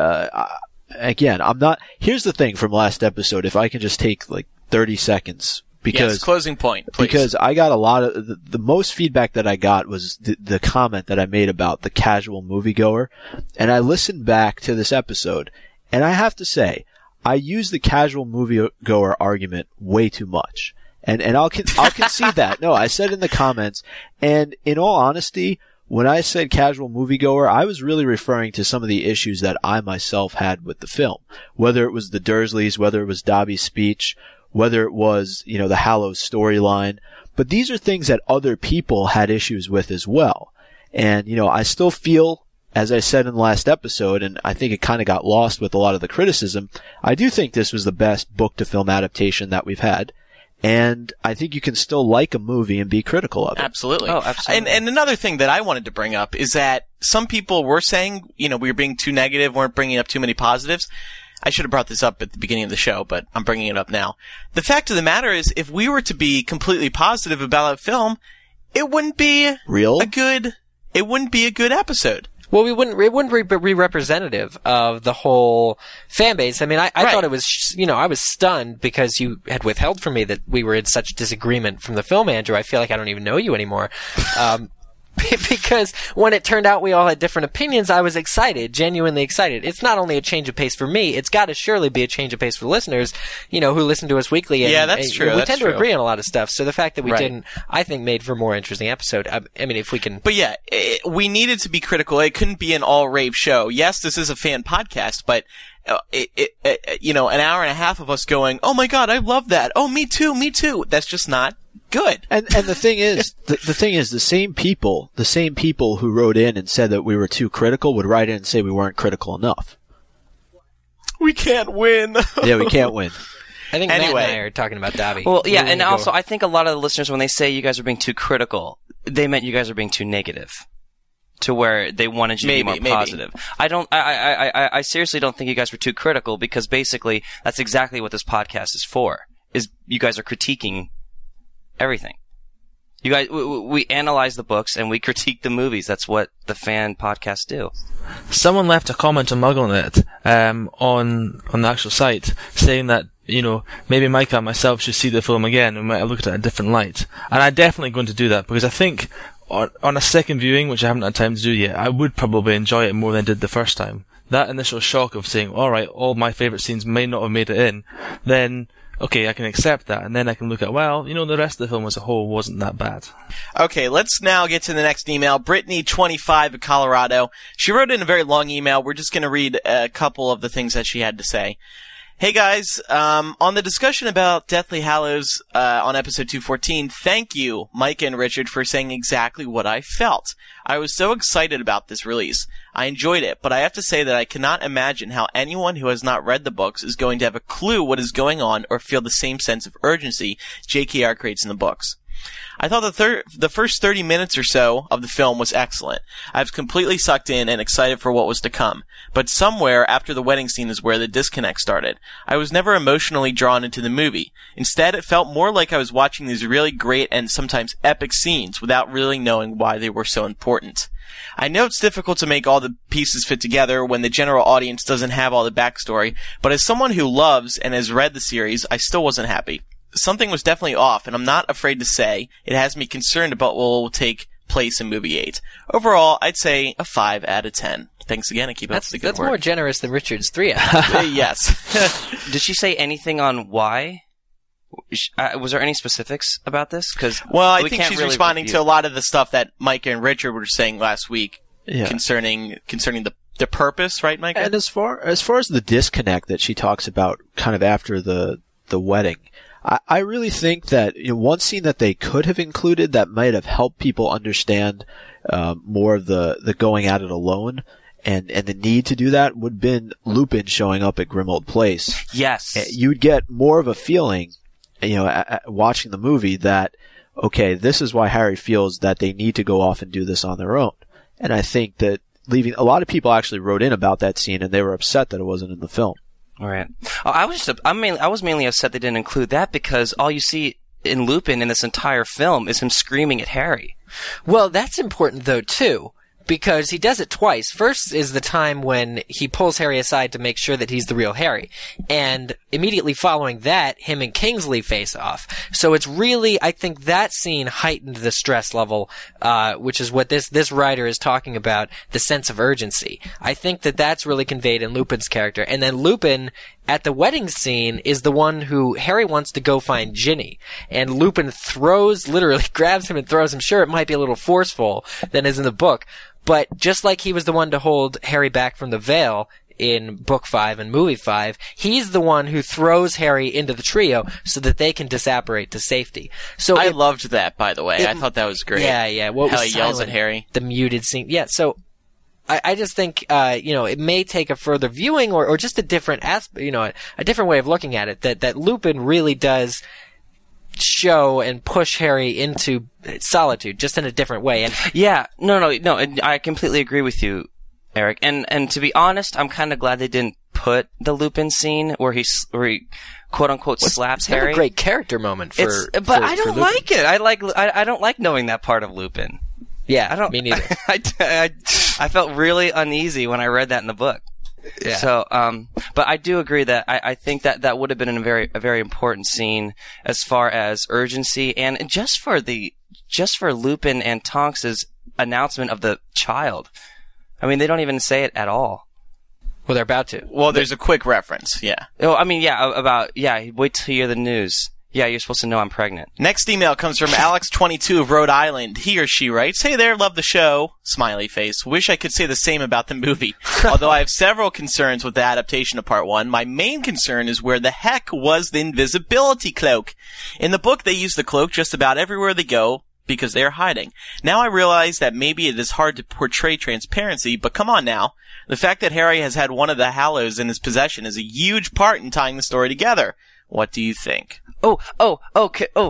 again, here's the thing from last episode, if I can just take 30 seconds, because closing point, please. Because I got a lot of the most feedback that I got was the comment that I made about the casual moviegoer, and I listened back to this episode, and I have to say, I use the casual moviegoer argument way too much. And I'll concede that. No, I said in the comments, and in all honesty, when I said casual moviegoer, I was really referring to some of the issues that I myself had with the film. Whether it was the Dursleys, whether it was Dobby's speech, whether it was, the Hallows storyline. But these are things that other people had issues with as well. And, I still feel, as I said in the last episode, and I think it kind of got lost with a lot of the criticism, I do think this was the best book-to-film adaptation that we've had. And I think you can still like a movie and be critical of it. Absolutely. Oh, absolutely. And another thing that I wanted to bring up is that some people were saying, we were being too negative, weren't bringing up too many positives. I should have brought this up at the beginning of the show, but I'm bringing it up now. The fact of the matter is, if we were to be completely positive about a film, it wouldn't be a good episode. Well, it wouldn't be representative of the whole fan base. I mean, I thought it was, I was stunned because you had withheld from me that we were in such disagreement from the film, Andrew. I feel like I don't even know you anymore. Because when it turned out we all had different opinions, I was excited, genuinely excited. It's not only a change of pace for me, it's got to surely be a change of pace for listeners, who listen to us weekly. And, yeah, that's true. We tend to agree on a lot of stuff. So the fact that we didn't, I think, made for a more interesting episode. I mean, if we can. But yeah, we needed to be critical. It couldn't be an all-rave show. Yes, this is a fan podcast, but an hour and a half of us going, oh my God, I love that. Oh, me too. That's just not good. And the thing is, the same people who wrote in and said that we were too critical would write in and say we weren't critical enough. We can't win. Yeah, we can't win. I think Matt and I are talking about Dobby. Well, yeah, and also I think a lot of the listeners, when they say you guys are being too critical, they meant you guys are being too negative. to where they wanted you to be more positive. I seriously don't think you guys were too critical, because basically that's exactly what this podcast is for. Is you guys are critiquing everything. You guys, we analyze the books and we critique the movies. That's what the fan podcasts do. Someone left a comment on MuggleNet on the actual site saying that, you know, maybe Micah and myself should see the film again and we might have looked at it in a different light. And I'm definitely going to do that, because I think on a second viewing, which I haven't had time to do yet, I would probably enjoy it more than I did the first time. That initial shock of saying, alright, all my favourite scenes may not have made it in, then okay, I can accept that, and then I can look at, well, you know, the rest of the film as a whole wasn't that bad. Okay, let's now get to the next email. Brittany, 25 of Colorado. She wrote in a very long email. We're just going to read a couple of the things that she had to say. Hey guys, on the discussion about Deathly Hallows on episode 214, thank you, Mike and Richard, for saying exactly what I felt. I was so excited about this release. I enjoyed it, but I have to say that I cannot imagine how anyone who has not read the books is going to have a clue what is going on or feel the same sense of urgency JKR creates in the books. I thought the first 30 minutes or so of the film was excellent. I was completely sucked in and excited for what was to come. But somewhere after the wedding scene is where the disconnect started. I was never emotionally drawn into the movie. Instead, it felt more like I was watching these really great and sometimes epic scenes without really knowing why they were so important. I know it's difficult to make all the pieces fit together when the general audience doesn't have all the backstory, but as someone who loves and has read the series, I still wasn't happy. Something was definitely off, and I'm not afraid to say it has me concerned about what will take place in movie 8. Overall, I'd say a 5 out of 10. Thanks again, and keep up the good work. That's more generous than Richard's 3 out of 10. Yes. Did she say anything on why? Was there any specifics about this? Well, I think she's responding to a lot of the stuff that Micah and Richard were saying last week concerning the purpose, right, Micah? And as far as the disconnect that she talks about kind of after the wedding, I really think that, you know, one scene that they could have included that might have helped people understand more of the going at it alone and the need to do that would have been Lupin showing up at Grimmauld Place. Yes. You'd get more of a feeling, you know, watching the movie that, okay, this is why Harry feels that they need to go off and do this on their own. And I think that a lot of people actually wrote in about that scene and they were upset that it wasn't in the film. All right. I was mainly upset they didn't include that, because all you see in Lupin in this entire film is him screaming at Harry. Well, that's important though too, because he does it twice. First is the time when he pulls Harry aside to make sure that he's the real Harry. And immediately following that, him and Kingsley face off. So it's really, I think that scene heightened the stress level, which is what this writer is talking about, the sense of urgency. I think that that's really conveyed in Lupin's character. And then Lupin, at the wedding scene, is the one who Harry wants to go find Ginny. And Lupin literally grabs him and throws him. Sure, it might be a little forceful than is in the book. But just like he was the one to hold Harry back from the veil in Book 5 and Movie 5, he's the one who throws Harry into the trio so that they can disapparate to safety. So I loved that, by the way. I thought that was great. Yeah. How he yells at Harry. The muted scene. Yeah, so I just think, you know, it may take a further viewing or just a different a different way of looking at it, that Lupin really does show and push Harry into solitude, just in a different way. And no, and I completely agree with you, Eric. And to be honest, I'm kind of glad they didn't put the Lupin scene where he quote unquote slaps Harry. A great character moment but I don't like it. I don't like knowing that part of Lupin. Yeah, I don't. Me neither. I felt really uneasy when I read that in the book. Yeah. So, but I do agree that I think that would have been a very important scene as far as urgency and just for Lupin and Tonks's announcement of the child. I mean, they don't even say it at all. Well, they're about to. Well, there's a quick reference, yeah. Oh, I mean, wait till you hear the news. Yeah, you're supposed to know I'm pregnant. Next email comes from Alex22 of Rhode Island. He or she writes, "Hey there, love the show." Smiley face. Wish I could say the same about the movie. Although I have several concerns with the adaptation of Part 1, my main concern is where the heck was the invisibility cloak? In the book, they use the cloak just about everywhere they go because they are hiding. Now I realize that maybe it is hard to portray transparency, but come on now. The fact that Harry has had one of the Hallows in his possession is a huge part in tying the story together. What do you think?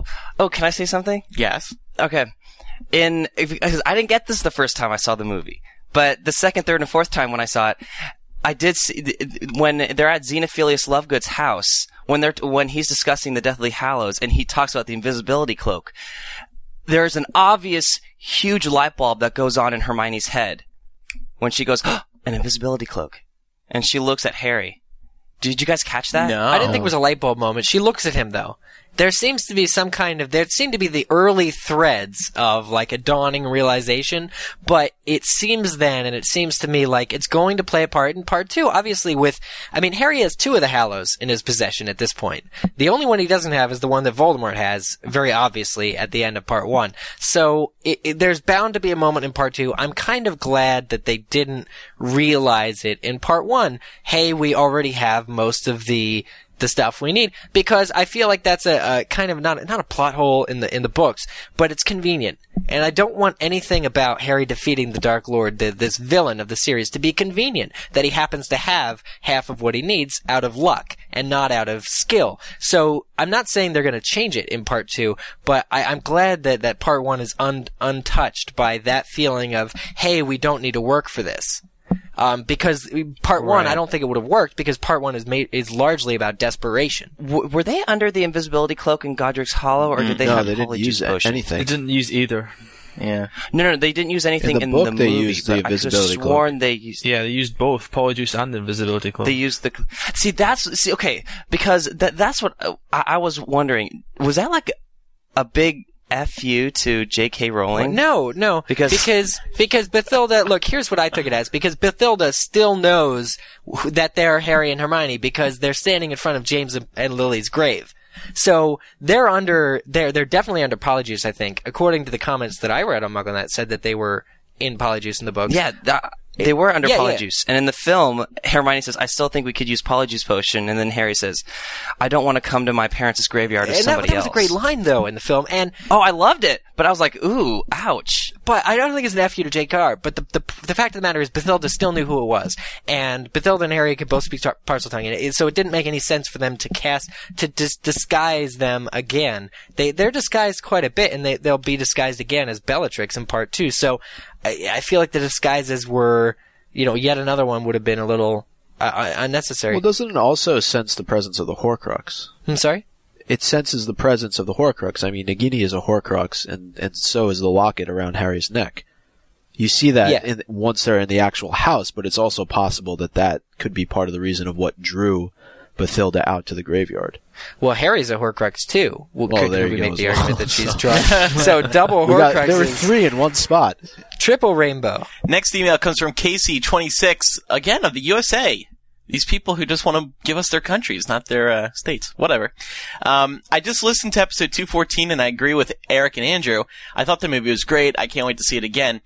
Can I say something? Yes. Okay. Because I didn't get this the first time I saw the movie. But the second, third, and fourth time when I saw it, I did see when they're at Xenophilius Lovegood's house, when he's discussing the Deathly Hallows and he talks about the invisibility cloak. There's an obvious, huge light bulb that goes on in Hermione's head when she goes, oh, an invisibility cloak, and she looks at Harry. Did you guys catch that? No. I didn't think it was a light bulb moment. She looks at him, though. There seem to be the early threads of like a dawning realization, but it seems to me like it's going to play a part in part 2. Obviously Harry has 2 of the Hallows in his possession at this point. The only one he doesn't have is the one that Voldemort has, very obviously, at the end of part 1. So there's bound to be a moment in part 2. I'm kind of glad that they didn't realize it in part 1. Hey, we already have most of the stuff we need, because I feel like that's a kind of not a plot hole in the books, but it's convenient. And I don't want anything about Harry defeating the Dark Lord, this villain of the series, to be convenient, that he happens to have half of what he needs out of luck and not out of skill. So I'm not saying they're going to change it in part 2, but I'm glad that part 1 is untouched by that feeling of, hey, we don't need to work for this. Because part 1, I don't think it would have worked, because part 1 is largely about desperation. Were they under the invisibility cloak in Godric's Hollow, or did they have they didn't use anything. They didn't use either. Yeah. No, they didn't use anything in the book, movie. they used the but invisibility I could have sworn cloak. they used. Yeah, they used both Polyjuice and invisibility cloak. They used okay, because that's what I was wondering. Was that like a big F you to J.K. Rowling? No, because Bathilda, look, here's what I took it as, because Bathilda still knows that they're Harry and Hermione because they're standing in front of James and Lily's grave. So they're definitely under Polyjuice, I think, according to the comments that I read on MuggleNet, said that they were in Polyjuice in the books. Yeah, they were under Polyjuice. And in the film, Hermione says, I still think we could use Polyjuice potion. And then Harry says, I don't want to come to my parents' graveyard as somebody else. That was a great line, though, in the film. And I loved it. But I was like, ooh, ouch. But I don't think it's an F you to JKR. But the fact of the matter is, Bathilda still knew who it was. And Bathilda and Harry could both speak Parseltongue. So it didn't make any sense for them to disguise them again. They're disguised quite a bit, and they'll be disguised again as Bellatrix in part 2. So I feel like the disguises were, yet another one would have been a little unnecessary. Well, doesn't it also sense the presence of the Horcrux? I'm sorry? It senses the presence of the Horcrux. I mean, Nagini is a Horcrux, and so is the locket around Harry's neck. You see that once they're in the actual house, but it's also possible that could be part of the reason of what drew Bathilda out to the graveyard. Well, Harry's a Horcrux too. Could we make the argument that she's drunk? So So double Horcruxes. There were 3 in one spot. Triple rainbow. Next email comes from Casey26, again of the USA. These people who just want to give us their countries, not their states. Whatever. I just listened to episode 214 and I agree with Eric and Andrew. I thought the movie was great. I can't wait to see it again.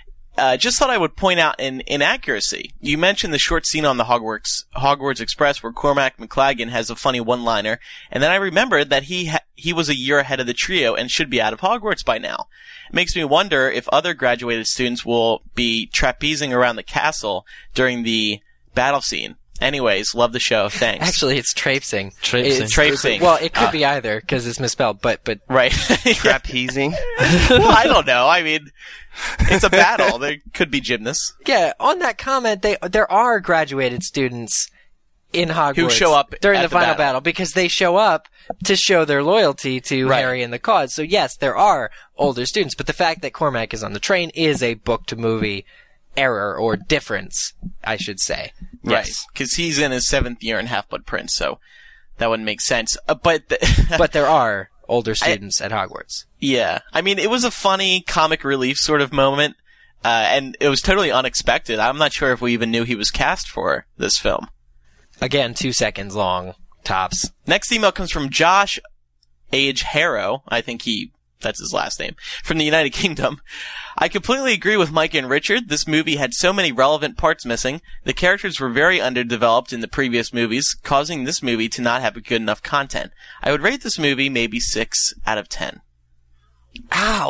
Just thought I would point out an inaccuracy. You mentioned the short scene on the Hogwarts Express where Cormac McLaggen has a funny one-liner, and then I remembered that he was a year ahead of the trio and should be out of Hogwarts by now. It makes me wonder if other graduated students will be trapezing around the castle during the battle scene. Anyways, love the show. Thanks. Actually, it's traipsing. Traipsing. Well, it could be either, because it's misspelled, but... Right. Trapezing? Well, I don't know. I mean, it's a battle. There could be gymnasts. Yeah, on that comment, there are graduated students in Hogwarts who show up during at the final battle, because they show up to show their loyalty to Harry and the cause. So yes, there are older students, but the fact that Cormac is on the train is a book-to-movie error, or difference, I should say. Right, because he's in his 7th year in Half-Blood Prince, so that wouldn't make sense. But there are older students at Hogwarts. Yeah. I mean, it was a funny comic relief sort of moment, and it was totally unexpected. I'm not sure if we even knew he was cast for this film. Again, 2 seconds long, tops. Next email comes from Josh Age Harrow. I think that's his last name, from the United Kingdom. I completely agree with Mike and Richard. This movie had so many relevant parts missing. The characters were very underdeveloped in the previous movies, causing this movie to not have good enough content. I would rate this movie maybe 6 out of 10. Ow!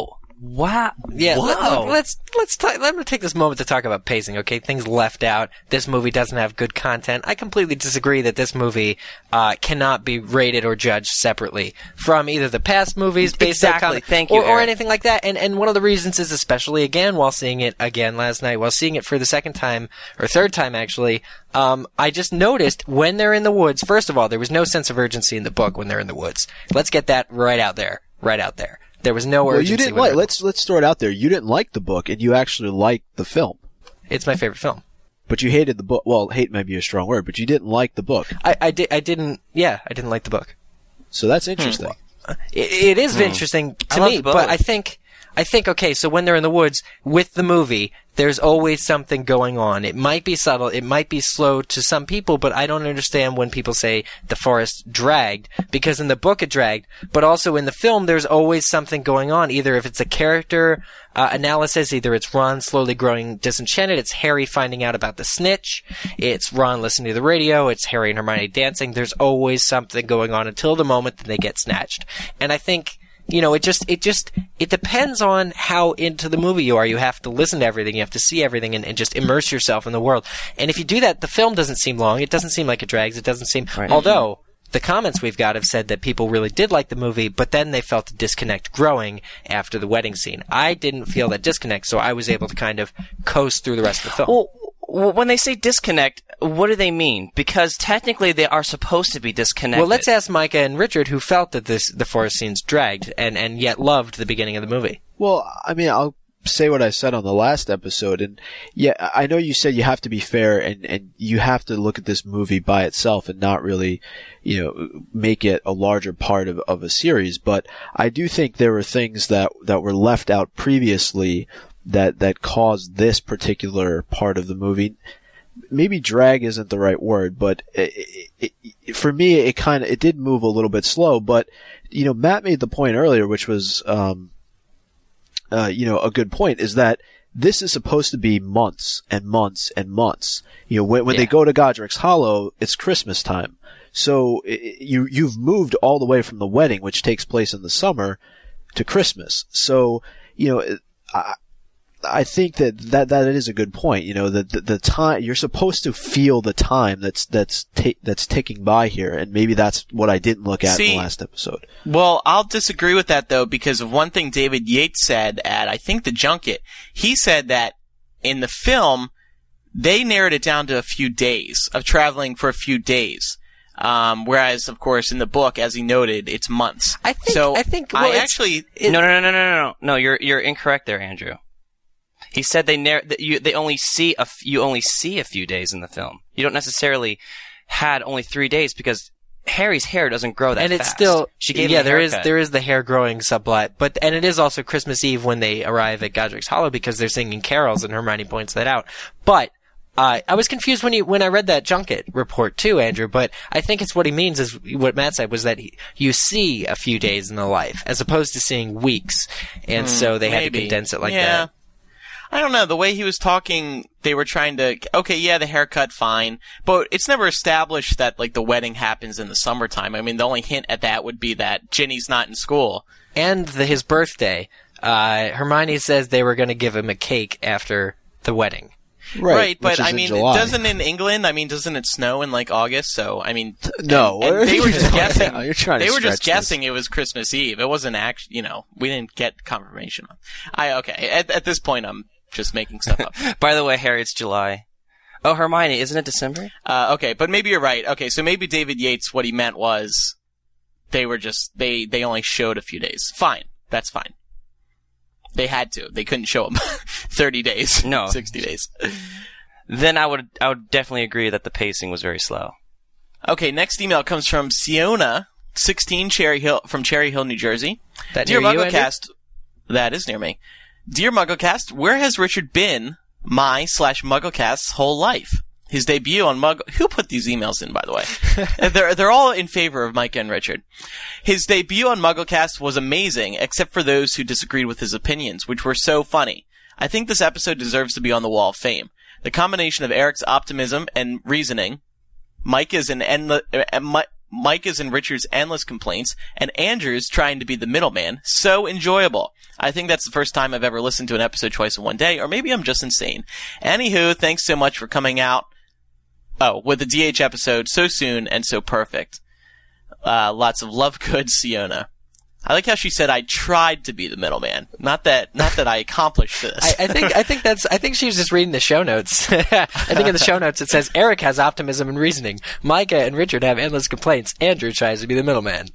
Wow. Yeah, Whoa. let me take this moment to talk about pacing, okay? Things left out. This movie doesn't have good content. I completely disagree that this movie cannot be rated or judged separately from either the past movies based on Exactly. content Thank you, or Eric. anything like that. And one of the reasons is, especially again while seeing it again last night, while seeing it for the second time or third time actually, I just noticed when they're in the woods. First of all, there was no sense of urgency in the book when they're in the woods. Let's get that right out there. There was no urgency. Well, you didn't when like. they're- Let's start out there. You didn't like the book, and you actually liked the film, It's my favorite film. but you hated the book. Well, hate may be a strong word, but you didn't like the book. I didn't like the book. So that's interesting. It is interesting to love me, both. but I think, okay, so when they're in the woods with the movie, there's always something going on. It might be subtle, it might be slow to some people, but I don't understand when people say the forest dragged, because in the book it dragged, but also in the film there's always something going on. Either if it's a character analysis, either it's Ron slowly growing disenchanted, it's Harry finding out about the snitch, it's Ron listening to the radio, it's Harry and Hermione dancing. There's always something going on until the moment that they get snatched. And I think, it depends on how into the movie you are. You have to listen to everything, you have to see everything, and just immerse yourself in the world. And if you do that, the film doesn't seem long, it doesn't seem like it drags, it doesn't seem, Right. although the comments we've got have said that people really did like the movie, but then they felt the disconnect growing after the wedding scene. I didn't feel that disconnect, so I was able to kind of coast through the rest of the film. Well, when they say disconnect, what do they mean? Because technically they are supposed to be disconnected. Well, let's ask Micah and Richard, who felt that the forest scenes dragged and yet loved the beginning of the movie. Well, I mean, I'll say what I said on the last episode, and yeah, I know you said you have to be fair and you have to look at this movie by itself and not really, make it a larger part of a series, but I do think there were things that were left out previously that caused this particular part of the movie. Maybe drag isn't the right word, but for me, it did move a little bit slow, but, Matt made the point earlier, which was, a good point, is that this is supposed to be months and months and months. When they go to Godric's Hollow, it's Christmas time. So you've moved all the way from the wedding, which takes place in the summer, to Christmas. So, I think that is a good point. That the time, you're supposed to feel the time that's ticking by here, and maybe that's what I didn't look at in the last episode. Well, I'll disagree with that though, because of one thing David Yates said at, I think, the junket. He said that in the film, they narrowed it down to a few days of traveling for a few days. Whereas, of course, in the book, as he noted, it's months. No, No, you're incorrect there, Andrew. He said you only see a few days in the film. You don't necessarily had only 3 days because Harry's hair doesn't grow that fast. And it's still, she gave him a haircut. there is the hair growing subplot, and it is also Christmas Eve when they arrive at Godric's Hollow because they're singing carols, and Hermione points that out. But I was confused when I read that junket report too, Andrew, but I think it's what he means is what Matt said, was that you see a few days in the life as opposed to seeing weeks, and so they had to condense it like that. I don't know. The way he was talking, they were trying to, the haircut, fine. But it's never established that, the wedding happens in the summertime. I mean, the only hint at that would be that Ginny's not in school. And his birthday. Hermione says they were going to give him a cake after the wedding. Right, but which is in July. doesn't it snow in August? So no, and they were just guessing. You're trying to they were just stretch guessing it was Christmas Eve. It wasn't actually. We didn't get confirmation on. At this point, I'm just making stuff up. By the way, Harry, it's July. Oh, Hermione, isn't it December? But maybe you're right. Okay, so maybe David Yates, what he meant was they were just they only showed a few days. Fine, that's fine. They had to. They couldn't show them 30 days. No. 60 days. Then I would definitely agree that the pacing was very slow. Okay, next email comes from Siona, 16 Cherry Hill, from Cherry Hill, New Jersey. That Dear near you, MuggleCast, that is near me. Dear MuggleCast, where has Richard been my/MuggleCast's whole life? His debut on Who put these emails in, by the way? They're all in favor of Micah and Richard. His debut on MuggleCast was amazing, except for those who disagreed with his opinions, which were so funny. I think this episode deserves to be on the Wall of Fame. The combination of Eric's optimism and reasoning, Micah's an Micah's and Richard's endless complaints, and Andrew's trying to be the middleman so enjoyable. I think that's the first time I've ever listened to an episode twice in one day, or maybe I'm just insane. Anywho, thanks so much for coming out. Oh, with the DH episode so soon and so perfect. Lots of love, good, Siona. I like how she said I tried to be the middleman. Not that I accomplished this. I think she was just reading the show notes. I think in the show notes it says Eric has optimism and reasoning. Micah and Richard have endless complaints. Andrew tries to be the middleman.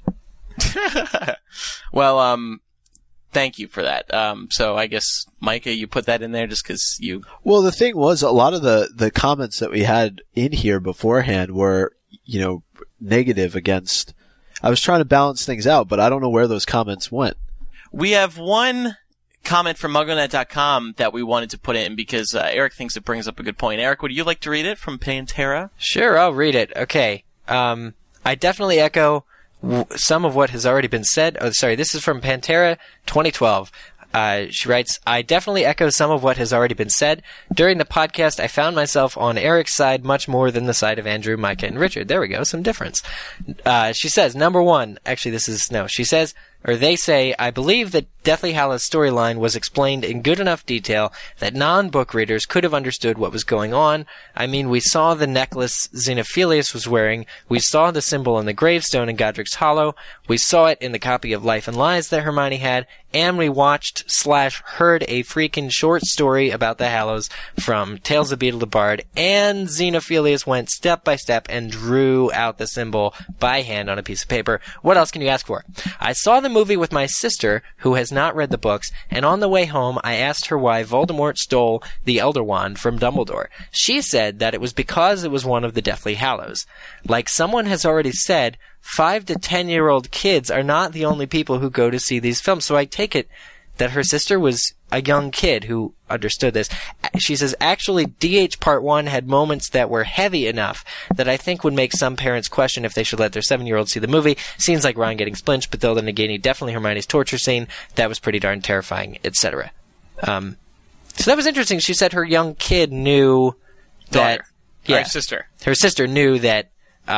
Well, thank you for that. So I guess, Micah, you put that in there just because you... Well, the thing was, a lot of the comments that we had in here beforehand were, negative against... I was trying to balance things out, but I don't know where those comments went. We have one comment from MuggleNet.com that we wanted to put in because Eric thinks it brings up a good point. Eric, would you like to read it from Pantera? Sure, I'll read it. Okay. I definitely echo some of what has already been said. Oh, sorry, this is from Pantera 2012. She writes, I definitely echo some of what has already been said. During the podcast, I found myself on Eric's side much more than the side of Andrew, Micah, and Richard. There we go, some difference. She says, number one, actually she says, or they say, I believe that Deathly Hallows' storyline was explained in good enough detail that non-book readers could have understood what was going on. I mean, we saw the necklace Xenophilius was wearing, we saw the symbol on the gravestone in Godric's Hollow, we saw it in the copy of Life and Lies that Hermione had, and we watched/heard a freaking short story about the Hallows from Tales of Beedle the Bard, and Xenophilius went step by step and drew out the symbol by hand on a piece of paper. What else can you ask for? I saw the movie with my sister, who has not read the books, and on the way home I asked her why Voldemort stole the Elder Wand from Dumbledore. She said that it was because it was one of the Deathly Hallows. Like someone has already said, 5 to 10-year-old kids are not the only people who go to see these films, so I take it that her sister was a young kid who understood this. She says, actually, DH Part 1 had moments that were heavy enough that I think would make some parents question if they should let their 7-year-old see the movie. Scenes like Ron getting splinched, Bathilda Nagini, definitely Hermione's torture scene. That was pretty darn terrifying, etc. So that was interesting. She said her young kid knew that... Her sister. Her sister knew that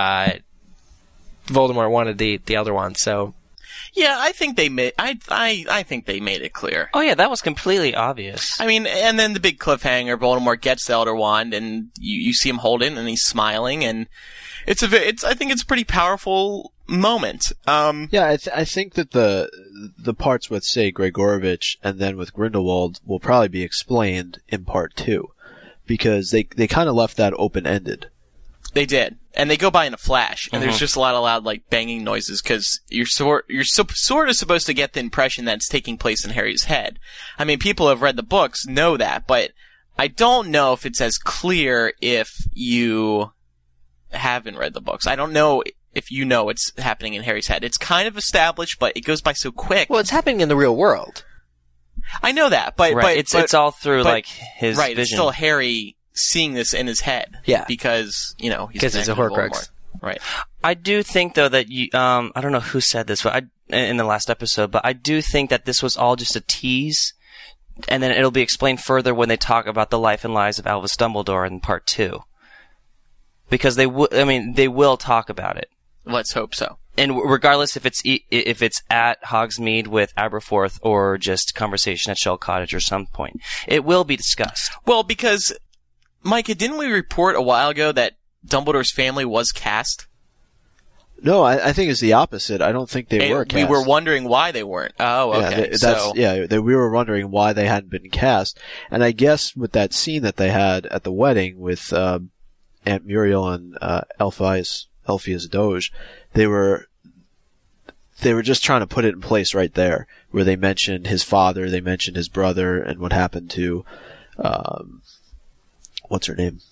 Voldemort wanted the Elder Wand, so... Yeah, I think they made. I think they made it clear. Oh yeah, that was completely obvious. I mean, and then the big cliffhanger: Voldemort gets the Elder Wand, and you see him hold it, and he's smiling, and I think it's a pretty powerful moment. Yeah, I think that the parts with, say, Gregorovich and then with Grindelwald will probably be explained in part 2, because they kind of left that open ended. They did. And they go by in a flash, and there's just a lot of loud, banging noises, because you're sort of supposed to get the impression that it's taking place in Harry's head. I mean, people who have read the books know that, but I don't know if it's as clear if you haven't read the books. I don't know if you know it's happening in Harry's head. It's kind of established, but it goes by so quick. Well, it's happening in the real world. I know that, but... Right. It's all through, his right, vision. It's still Harry seeing this in his head. Yeah. Because, he's a Horcrux. Right. I do think, though, that you, I don't know who said this, but in the last episode, but I do think that this was all just a tease, and then it'll be explained further when they talk about the life and lies of Albus Dumbledore in part 2. Because they will talk about it. Let's hope so. And regardless if it's at Hogsmeade with Aberforth or just conversation at Shell Cottage or some point, it will be discussed. Well, because... Micah, didn't we report a while ago that Dumbledore's family was cast? No, I think it's the opposite. I don't think they were cast. We were wondering why they weren't. Oh, okay. We were wondering why they hadn't been cast. And I guess with that scene that they had at the wedding with Aunt Muriel and Elphias Doge, they were just trying to put it in place right there, where they mentioned his father, they mentioned his brother, and what happened to... what's her name?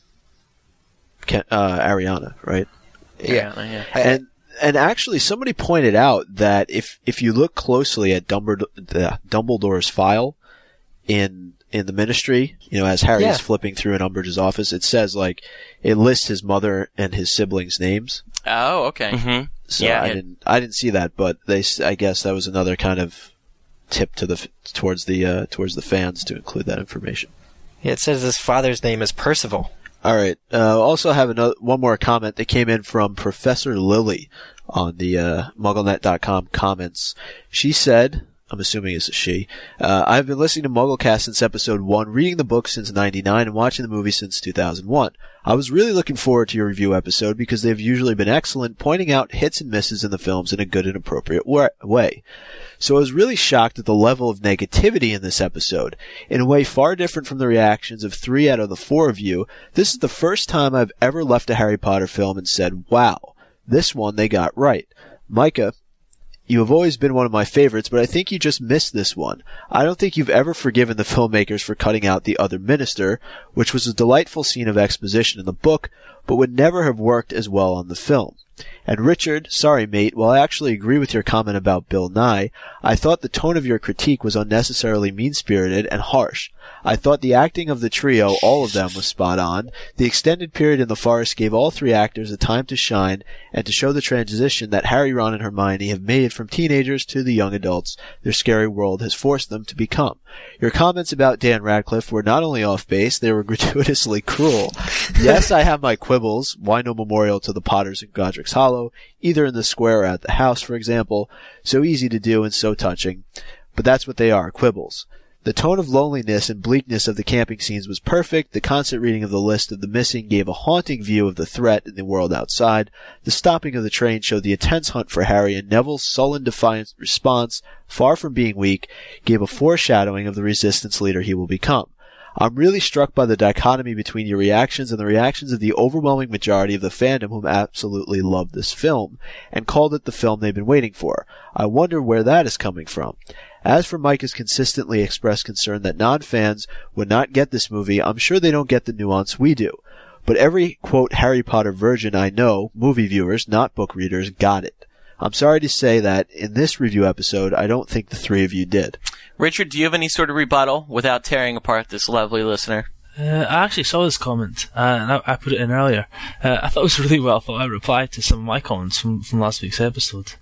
Ariana, right? Yeah. And actually, somebody pointed out that if you look closely at Dumbledore's file in the Ministry, as Harry is flipping through in Umbridge's office, it says it lists his mother and his siblings' names. Oh, okay. Mm-hmm. So yeah, I didn't see that, but I guess that was another kind of tip towards the fans to include that information. Yeah, it says his father's name is Percival. All right. Also have one more comment that came in from Professor Lily on the MuggleNet.com comments. She said, I'm assuming it's a she, I've been listening to MuggleCast since episode 1, reading the book since 99, and watching the movie since 2001. I was really looking forward to your review episode because they've usually been excellent, pointing out hits and misses in the films in a good and appropriate way. So I was really shocked at the level of negativity in this episode. In a way far different from the reactions of 3 out of the 4 of you, this is the first time I've ever left a Harry Potter film and said, wow, this one they got right. Micah, you have always been one of my favorites, but I think you just missed this one. I don't think you've ever forgiven the filmmakers for cutting out the other minister, which was a delightful scene of exposition in the book, but would never have worked as well on the film. And Richard, sorry mate, while I actually agree with your comment about Bill Nye, I thought the tone of your critique was unnecessarily mean-spirited and harsh. I thought the acting of the trio, all of them, was spot on. The extended period in the forest gave all 3 actors a time to shine and to show the transition that Harry, Ron, and Hermione have made from teenagers to the young adults their scary world has forced them to become. Your comments about Dan Radcliffe were not only off base, they were gratuitously cruel. Yes, I have my quibbles. Why no memorial to the Potters in Godric's Hollow, either in the square or at the house, for example? So easy to do and so touching. But that's what they are, quibbles. The tone of loneliness and bleakness of the camping scenes was perfect. The constant reading of the list of the missing gave a haunting view of the threat in the world outside. The stopping of the train showed the intense hunt for Harry, and Neville's sullen, defiant response, far from being weak, gave a foreshadowing of the resistance leader he will become. I'm really struck by the dichotomy between your reactions and the reactions of the overwhelming majority of the fandom whom absolutely loved this film, and called it the film they've been waiting for. I wonder where that is coming from. As for Micah's consistently expressed concern that non-fans would not get this movie, I'm sure they don't get the nuance we do. But every, quote, Harry Potter virgin I know, movie viewers, not book readers, got it. I'm sorry to say that in this review episode, I don't think the 3 of you did. Richard, do you have any sort of rebuttal without tearing apart this lovely listener? I actually saw this comment, and I put it in earlier. I thought it was really well thought. I replied to some of my comments from last week's episode.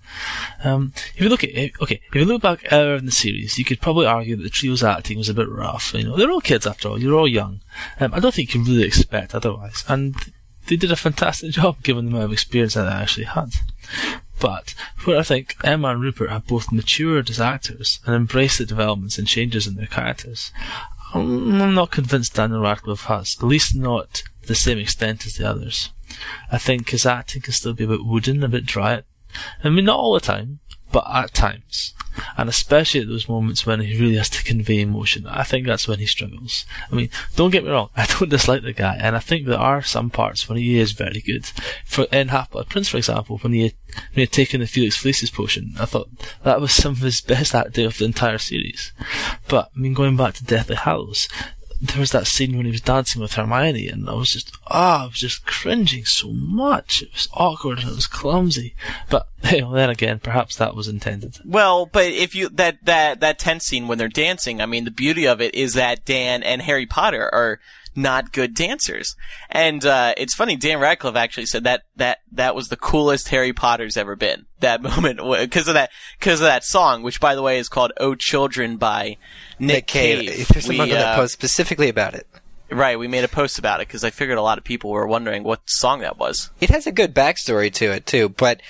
If you look back earlier in the series, you could probably argue that the trio's acting was a bit rough. You know, they're all kids after all. You're all young. I don't think you can really expect otherwise. And they did a fantastic job given the amount of experience that they actually had. But where I think Emma and Rupert have both matured as actors and embraced the developments and changes in their characters, I'm not convinced Daniel Radcliffe has, at least not to the same extent as the others. I think his acting can still be a bit wooden, a bit dry. I mean, not all the time, but at times. And especially at those moments when he really has to convey emotion. I think that's when he struggles. I mean, don't get me wrong, I don't dislike the guy, and I think there are some parts when he is very good. In Half-Blood Prince, for example, when he had taken the Felix Felicis potion, I thought that was some of his best acting of the entire series. But, I mean, going back to Deathly Hallows, there was that scene when he was dancing with Hermione, and I was just cringing so much. It was awkward and it was clumsy. But then again, perhaps that was intended. Well, but if you that tense scene when they're dancing, I mean, the beauty of it is that Dan and Harry Potter are not good dancers. And it's funny, Dan Radcliffe actually said that was the coolest Harry Potter's ever been. That moment, because of that song, which by the way is called "Oh Children" by Nick Cave. There's a MuggleNet post specifically about it. Right, we made a post about it because I figured a lot of people were wondering what song that was. It has a good backstory to it too, but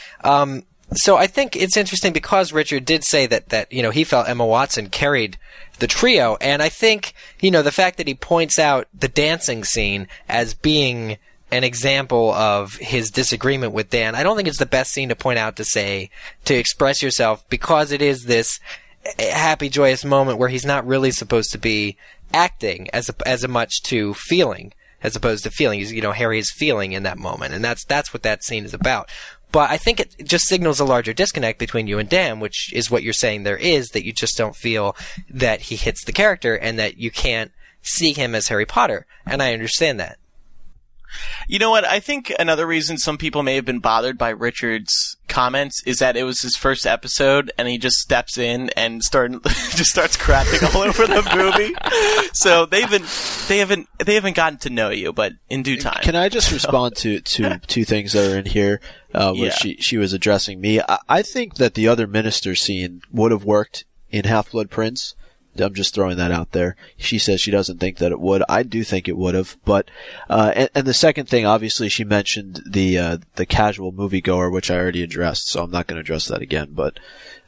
so I think it's interesting because Richard did say that he felt Emma Watson carried the trio, and I think the fact that he points out the dancing scene as being an example of his disagreement with Dan, I don't think it's the best scene to point out to express yourself, because it is this happy, joyous moment where he's not really supposed to be acting as much to feeling as opposed to feeling. Harry is feeling in that moment, and that's what that scene is about. But I think it just signals a larger disconnect between you and Dan, which is what you're saying there is, that you just don't feel that he hits the character and that you can't see him as Harry Potter. And I understand that. You know what? I think another reason some people may have been bothered by Richard's comments is that it was his first episode, and he just steps in and just starts crapping all over the movie. So they haven't gotten to know you, but in due time. Can I just respond to two things that are in here, where she was addressing me? I think that the other minister scene would have worked in Half-Blood Prince. I'm just throwing that out there. She says she doesn't think that it would. I do think it would have, but and the second thing, obviously, she mentioned the casual moviegoer, which I already addressed, so I'm not going to address that again. But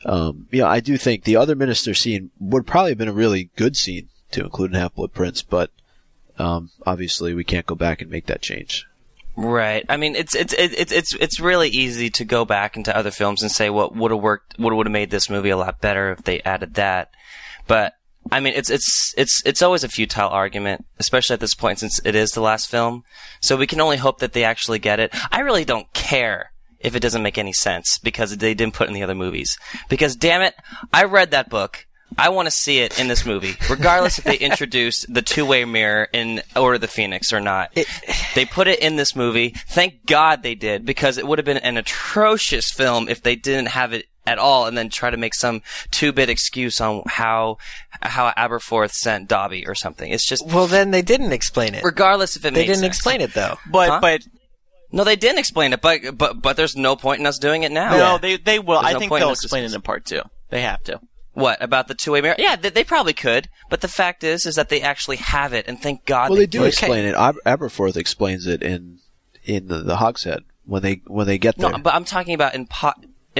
I do think the other minister scene would probably have been a really good scene to include in Half-Blood Prince, but obviously we can't go back and make that change. Right. I mean, it's really easy to go back into other films and say what would have worked, what would have made this movie a lot better if they added that. But I mean, it's always a futile argument, especially at this point since it is the last film. So we can only hope that they actually get it. I really don't care if it doesn't make any sense because they didn't put it in the other movies. Because damn it, I read that book. I want to see it in this movie, regardless if they introduced the two-way mirror in Order of the Phoenix or not. They put it in this movie. Thank God they did, because it would have been an atrocious film if they didn't have it at all and then try to make some two-bit excuse on how Aberforth sent Dobby or something. It's just... Well, then they didn't explain it. Regardless if it makes sense. They didn't explain it, though. But no, they didn't explain it, but there's no point in us doing it now. No, they will. There's I think they'll explain it in part 2. They have to. What, about the two-way mirror? Yeah, they probably could, but the fact is that they actually have it, and thank God they do did. explain it. Aberforth explains it in the Hogshead when they get there. No, but I'm talking about in part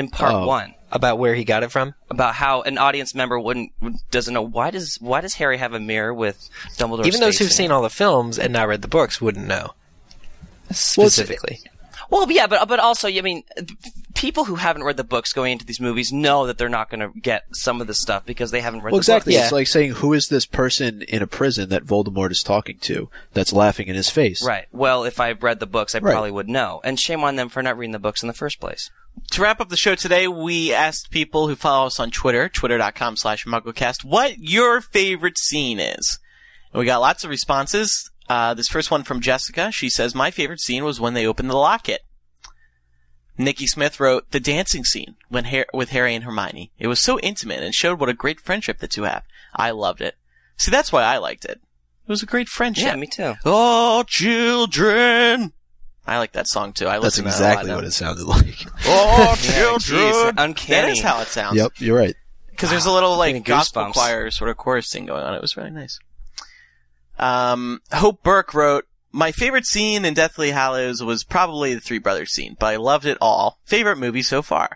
1. About where he got it from? About how an audience member doesn't know why does Harry have a mirror with Dumbledore? Even those who've seen all the films and not read the books wouldn't know specifically. Well, yeah, but also, I mean, people who haven't read the books going into these movies know that they're not going to get some of the stuff because they haven't read the exactly. books. It's like saying, who is this person in a prison that Voldemort is talking to that's laughing in his face? Right. Well, if I read the books, I probably would know. And shame on them for not reading the books in the first place. To wrap up the show today, we asked people who follow us on Twitter, twitter.com/MuggleCast, what your favorite scene is. And we got lots of responses. This first one from Jessica. She says, my favorite scene was when they opened the locket. Nikki Smith wrote, the dancing scene with Harry and Hermione. It was so intimate and showed what a great friendship the two have. I loved it. See, that's why I liked it. It was a great friendship. Yeah, me too. Oh, children. I like that song too. That's exactly what it sounded like. Oh, children. Geez, uncanny. That is how it sounds. Yep, you're right. Because there's a little like gospel goosebumps. choir sort of chorus thing going on. It was really nice. Hope Burke wrote, my favorite scene in Deathly Hallows was probably the Three Brothers scene, but I loved it all. Favorite movie so far.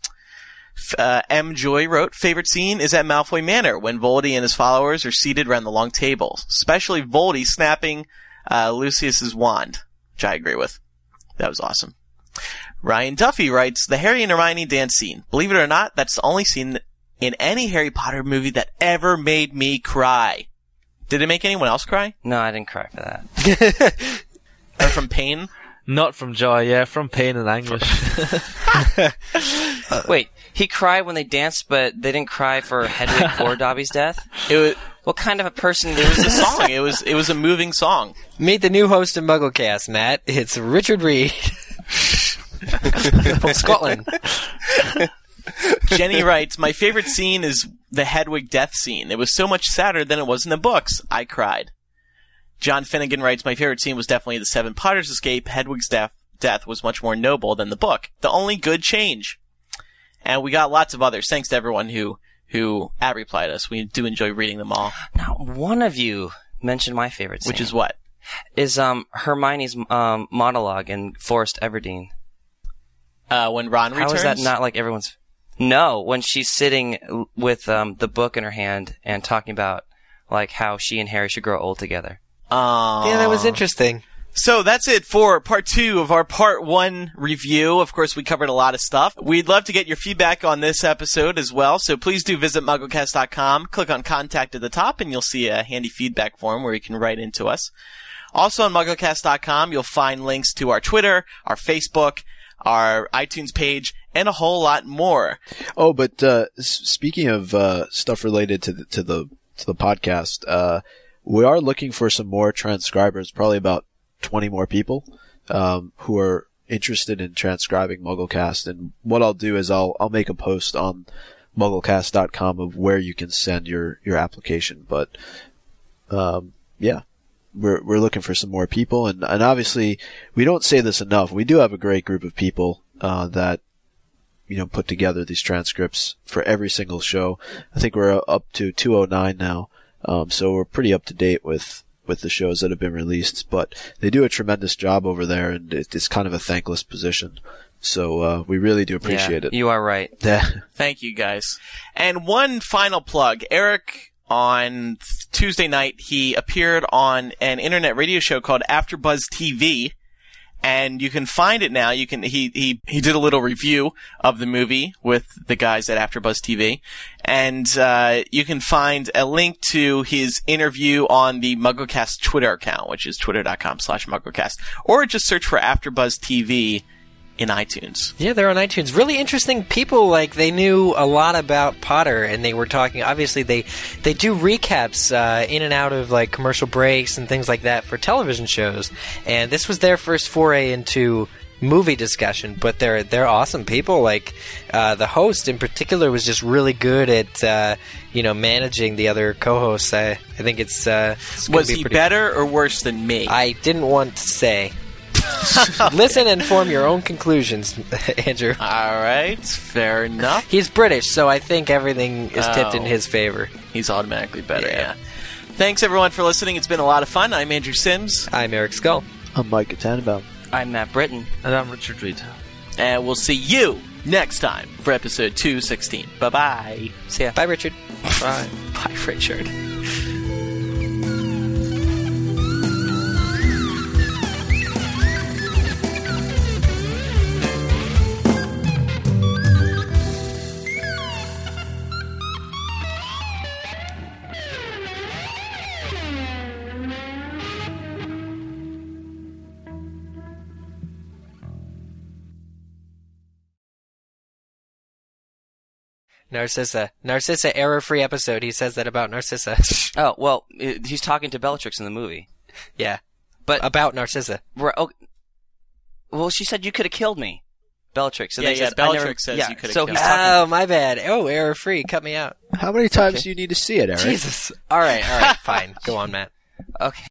M. Joy wrote, favorite scene is at Malfoy Manor when Voldy and his followers are seated around the long table, especially Voldy snapping Lucius's wand, which I agree with. That was awesome. Ryan Duffy writes, the Harry and Hermione dance scene. Believe it or not, that's the only scene in any Harry Potter movie that ever made me cry. Did it make anyone else cry? No, I didn't cry for that. Or from pain? Not from joy, yeah, from pain and anguish. Wait, he cried when they danced, but they didn't cry for Hedwig or Dobby's death? It was, What kind of a person it was a song. It was a moving song. Meet the new host of MuggleCast, Matt. It's Richard Reed. From Scotland. Jenny writes, my favorite scene is the Hedwig death scene. It was so much sadder than it was in the books. I cried. John Finnegan writes, my favorite scene was definitely the Seven Potters escape. Hedwig's death was much more noble than the book. The only good change. And we got lots of others. Thanks to everyone who replied us. We do enjoy reading them all. Now, one of you mentioned my favorite scene. Which is what? Is Hermione's monologue in Forest Everdeen. When Ron returns? How is that not like everyone's... No, when she's sitting with the book in her hand and talking about like how she and Harry should grow old together. Yeah, that was interesting. So that's it for part 2 of our part 1 review. Of course, we covered a lot of stuff. We'd love to get your feedback on this episode as well, so please do visit MuggleCast.com, click on Contact at the top, and you'll see a handy feedback form where you can write into us. Also on MuggleCast.com, you'll find links to our Twitter, our Facebook, our iTunes page, and a whole lot more. Oh, but speaking of stuff related to the podcast, we are looking for some more transcribers, probably about 20 more people who are interested in transcribing MuggleCast. And what I'll do is I'll make a post on MuggleCast.com of where you can send your application. But yeah, we're looking for some more people, and obviously we don't say this enough. We do have a great group of people that put together these transcripts for every single show. I think we're up to 209 now. So we're pretty up to date with the shows that have been released, but they do a tremendous job over there, and it's kind of a thankless position. So we really do appreciate it. You are right. Yeah. Thank you, guys. And one final plug. Eric, on Tuesday night, he appeared on an internet radio show called AfterBuzz TV. And you can find it now. He did a little review of the movie with the guys at AfterBuzz TV. And, you can find a link to his interview on the MuggleCast Twitter account, which is twitter.com/MuggleCast. Or just search for AfterBuzz TV in iTunes. Yeah, they're on iTunes. Really interesting people. Like, they knew a lot about Potter, and they were talking. Obviously, they do recaps in and out of like commercial breaks and things like that for television shows. And this was their first foray into movie discussion. But they're awesome people. Like the host in particular was just really good at managing the other co-hosts. I think it's was he better or worse than me? I didn't want to say. Listen and form your own conclusions, Andrew. All right, fair enough. He's British, so I think everything is tipped in his favor. He's automatically better, yeah. Thanks, everyone, for listening. It's been a lot of fun. I'm Andrew Sims. I'm Eric Skull. I'm Micah Tannenbaum. I'm Matt Britton. And I'm Richard Reed. And we'll see you next time for episode 216. Bye-bye. See ya. Bye, Richard. Bye. Bye, Richard. Narcissa, error-free episode. He says that about Narcissa. Oh, well, he's talking to Bellatrix in the movie. Yeah, but about Narcissa. Well, she said you could have killed me, Bellatrix. And Bellatrix says you could have killed me. Oh, my bad. Oh, error-free. Cut me out. How many times do you need to see it, Eric? Jesus. All right, fine. Go on, Matt. Okay.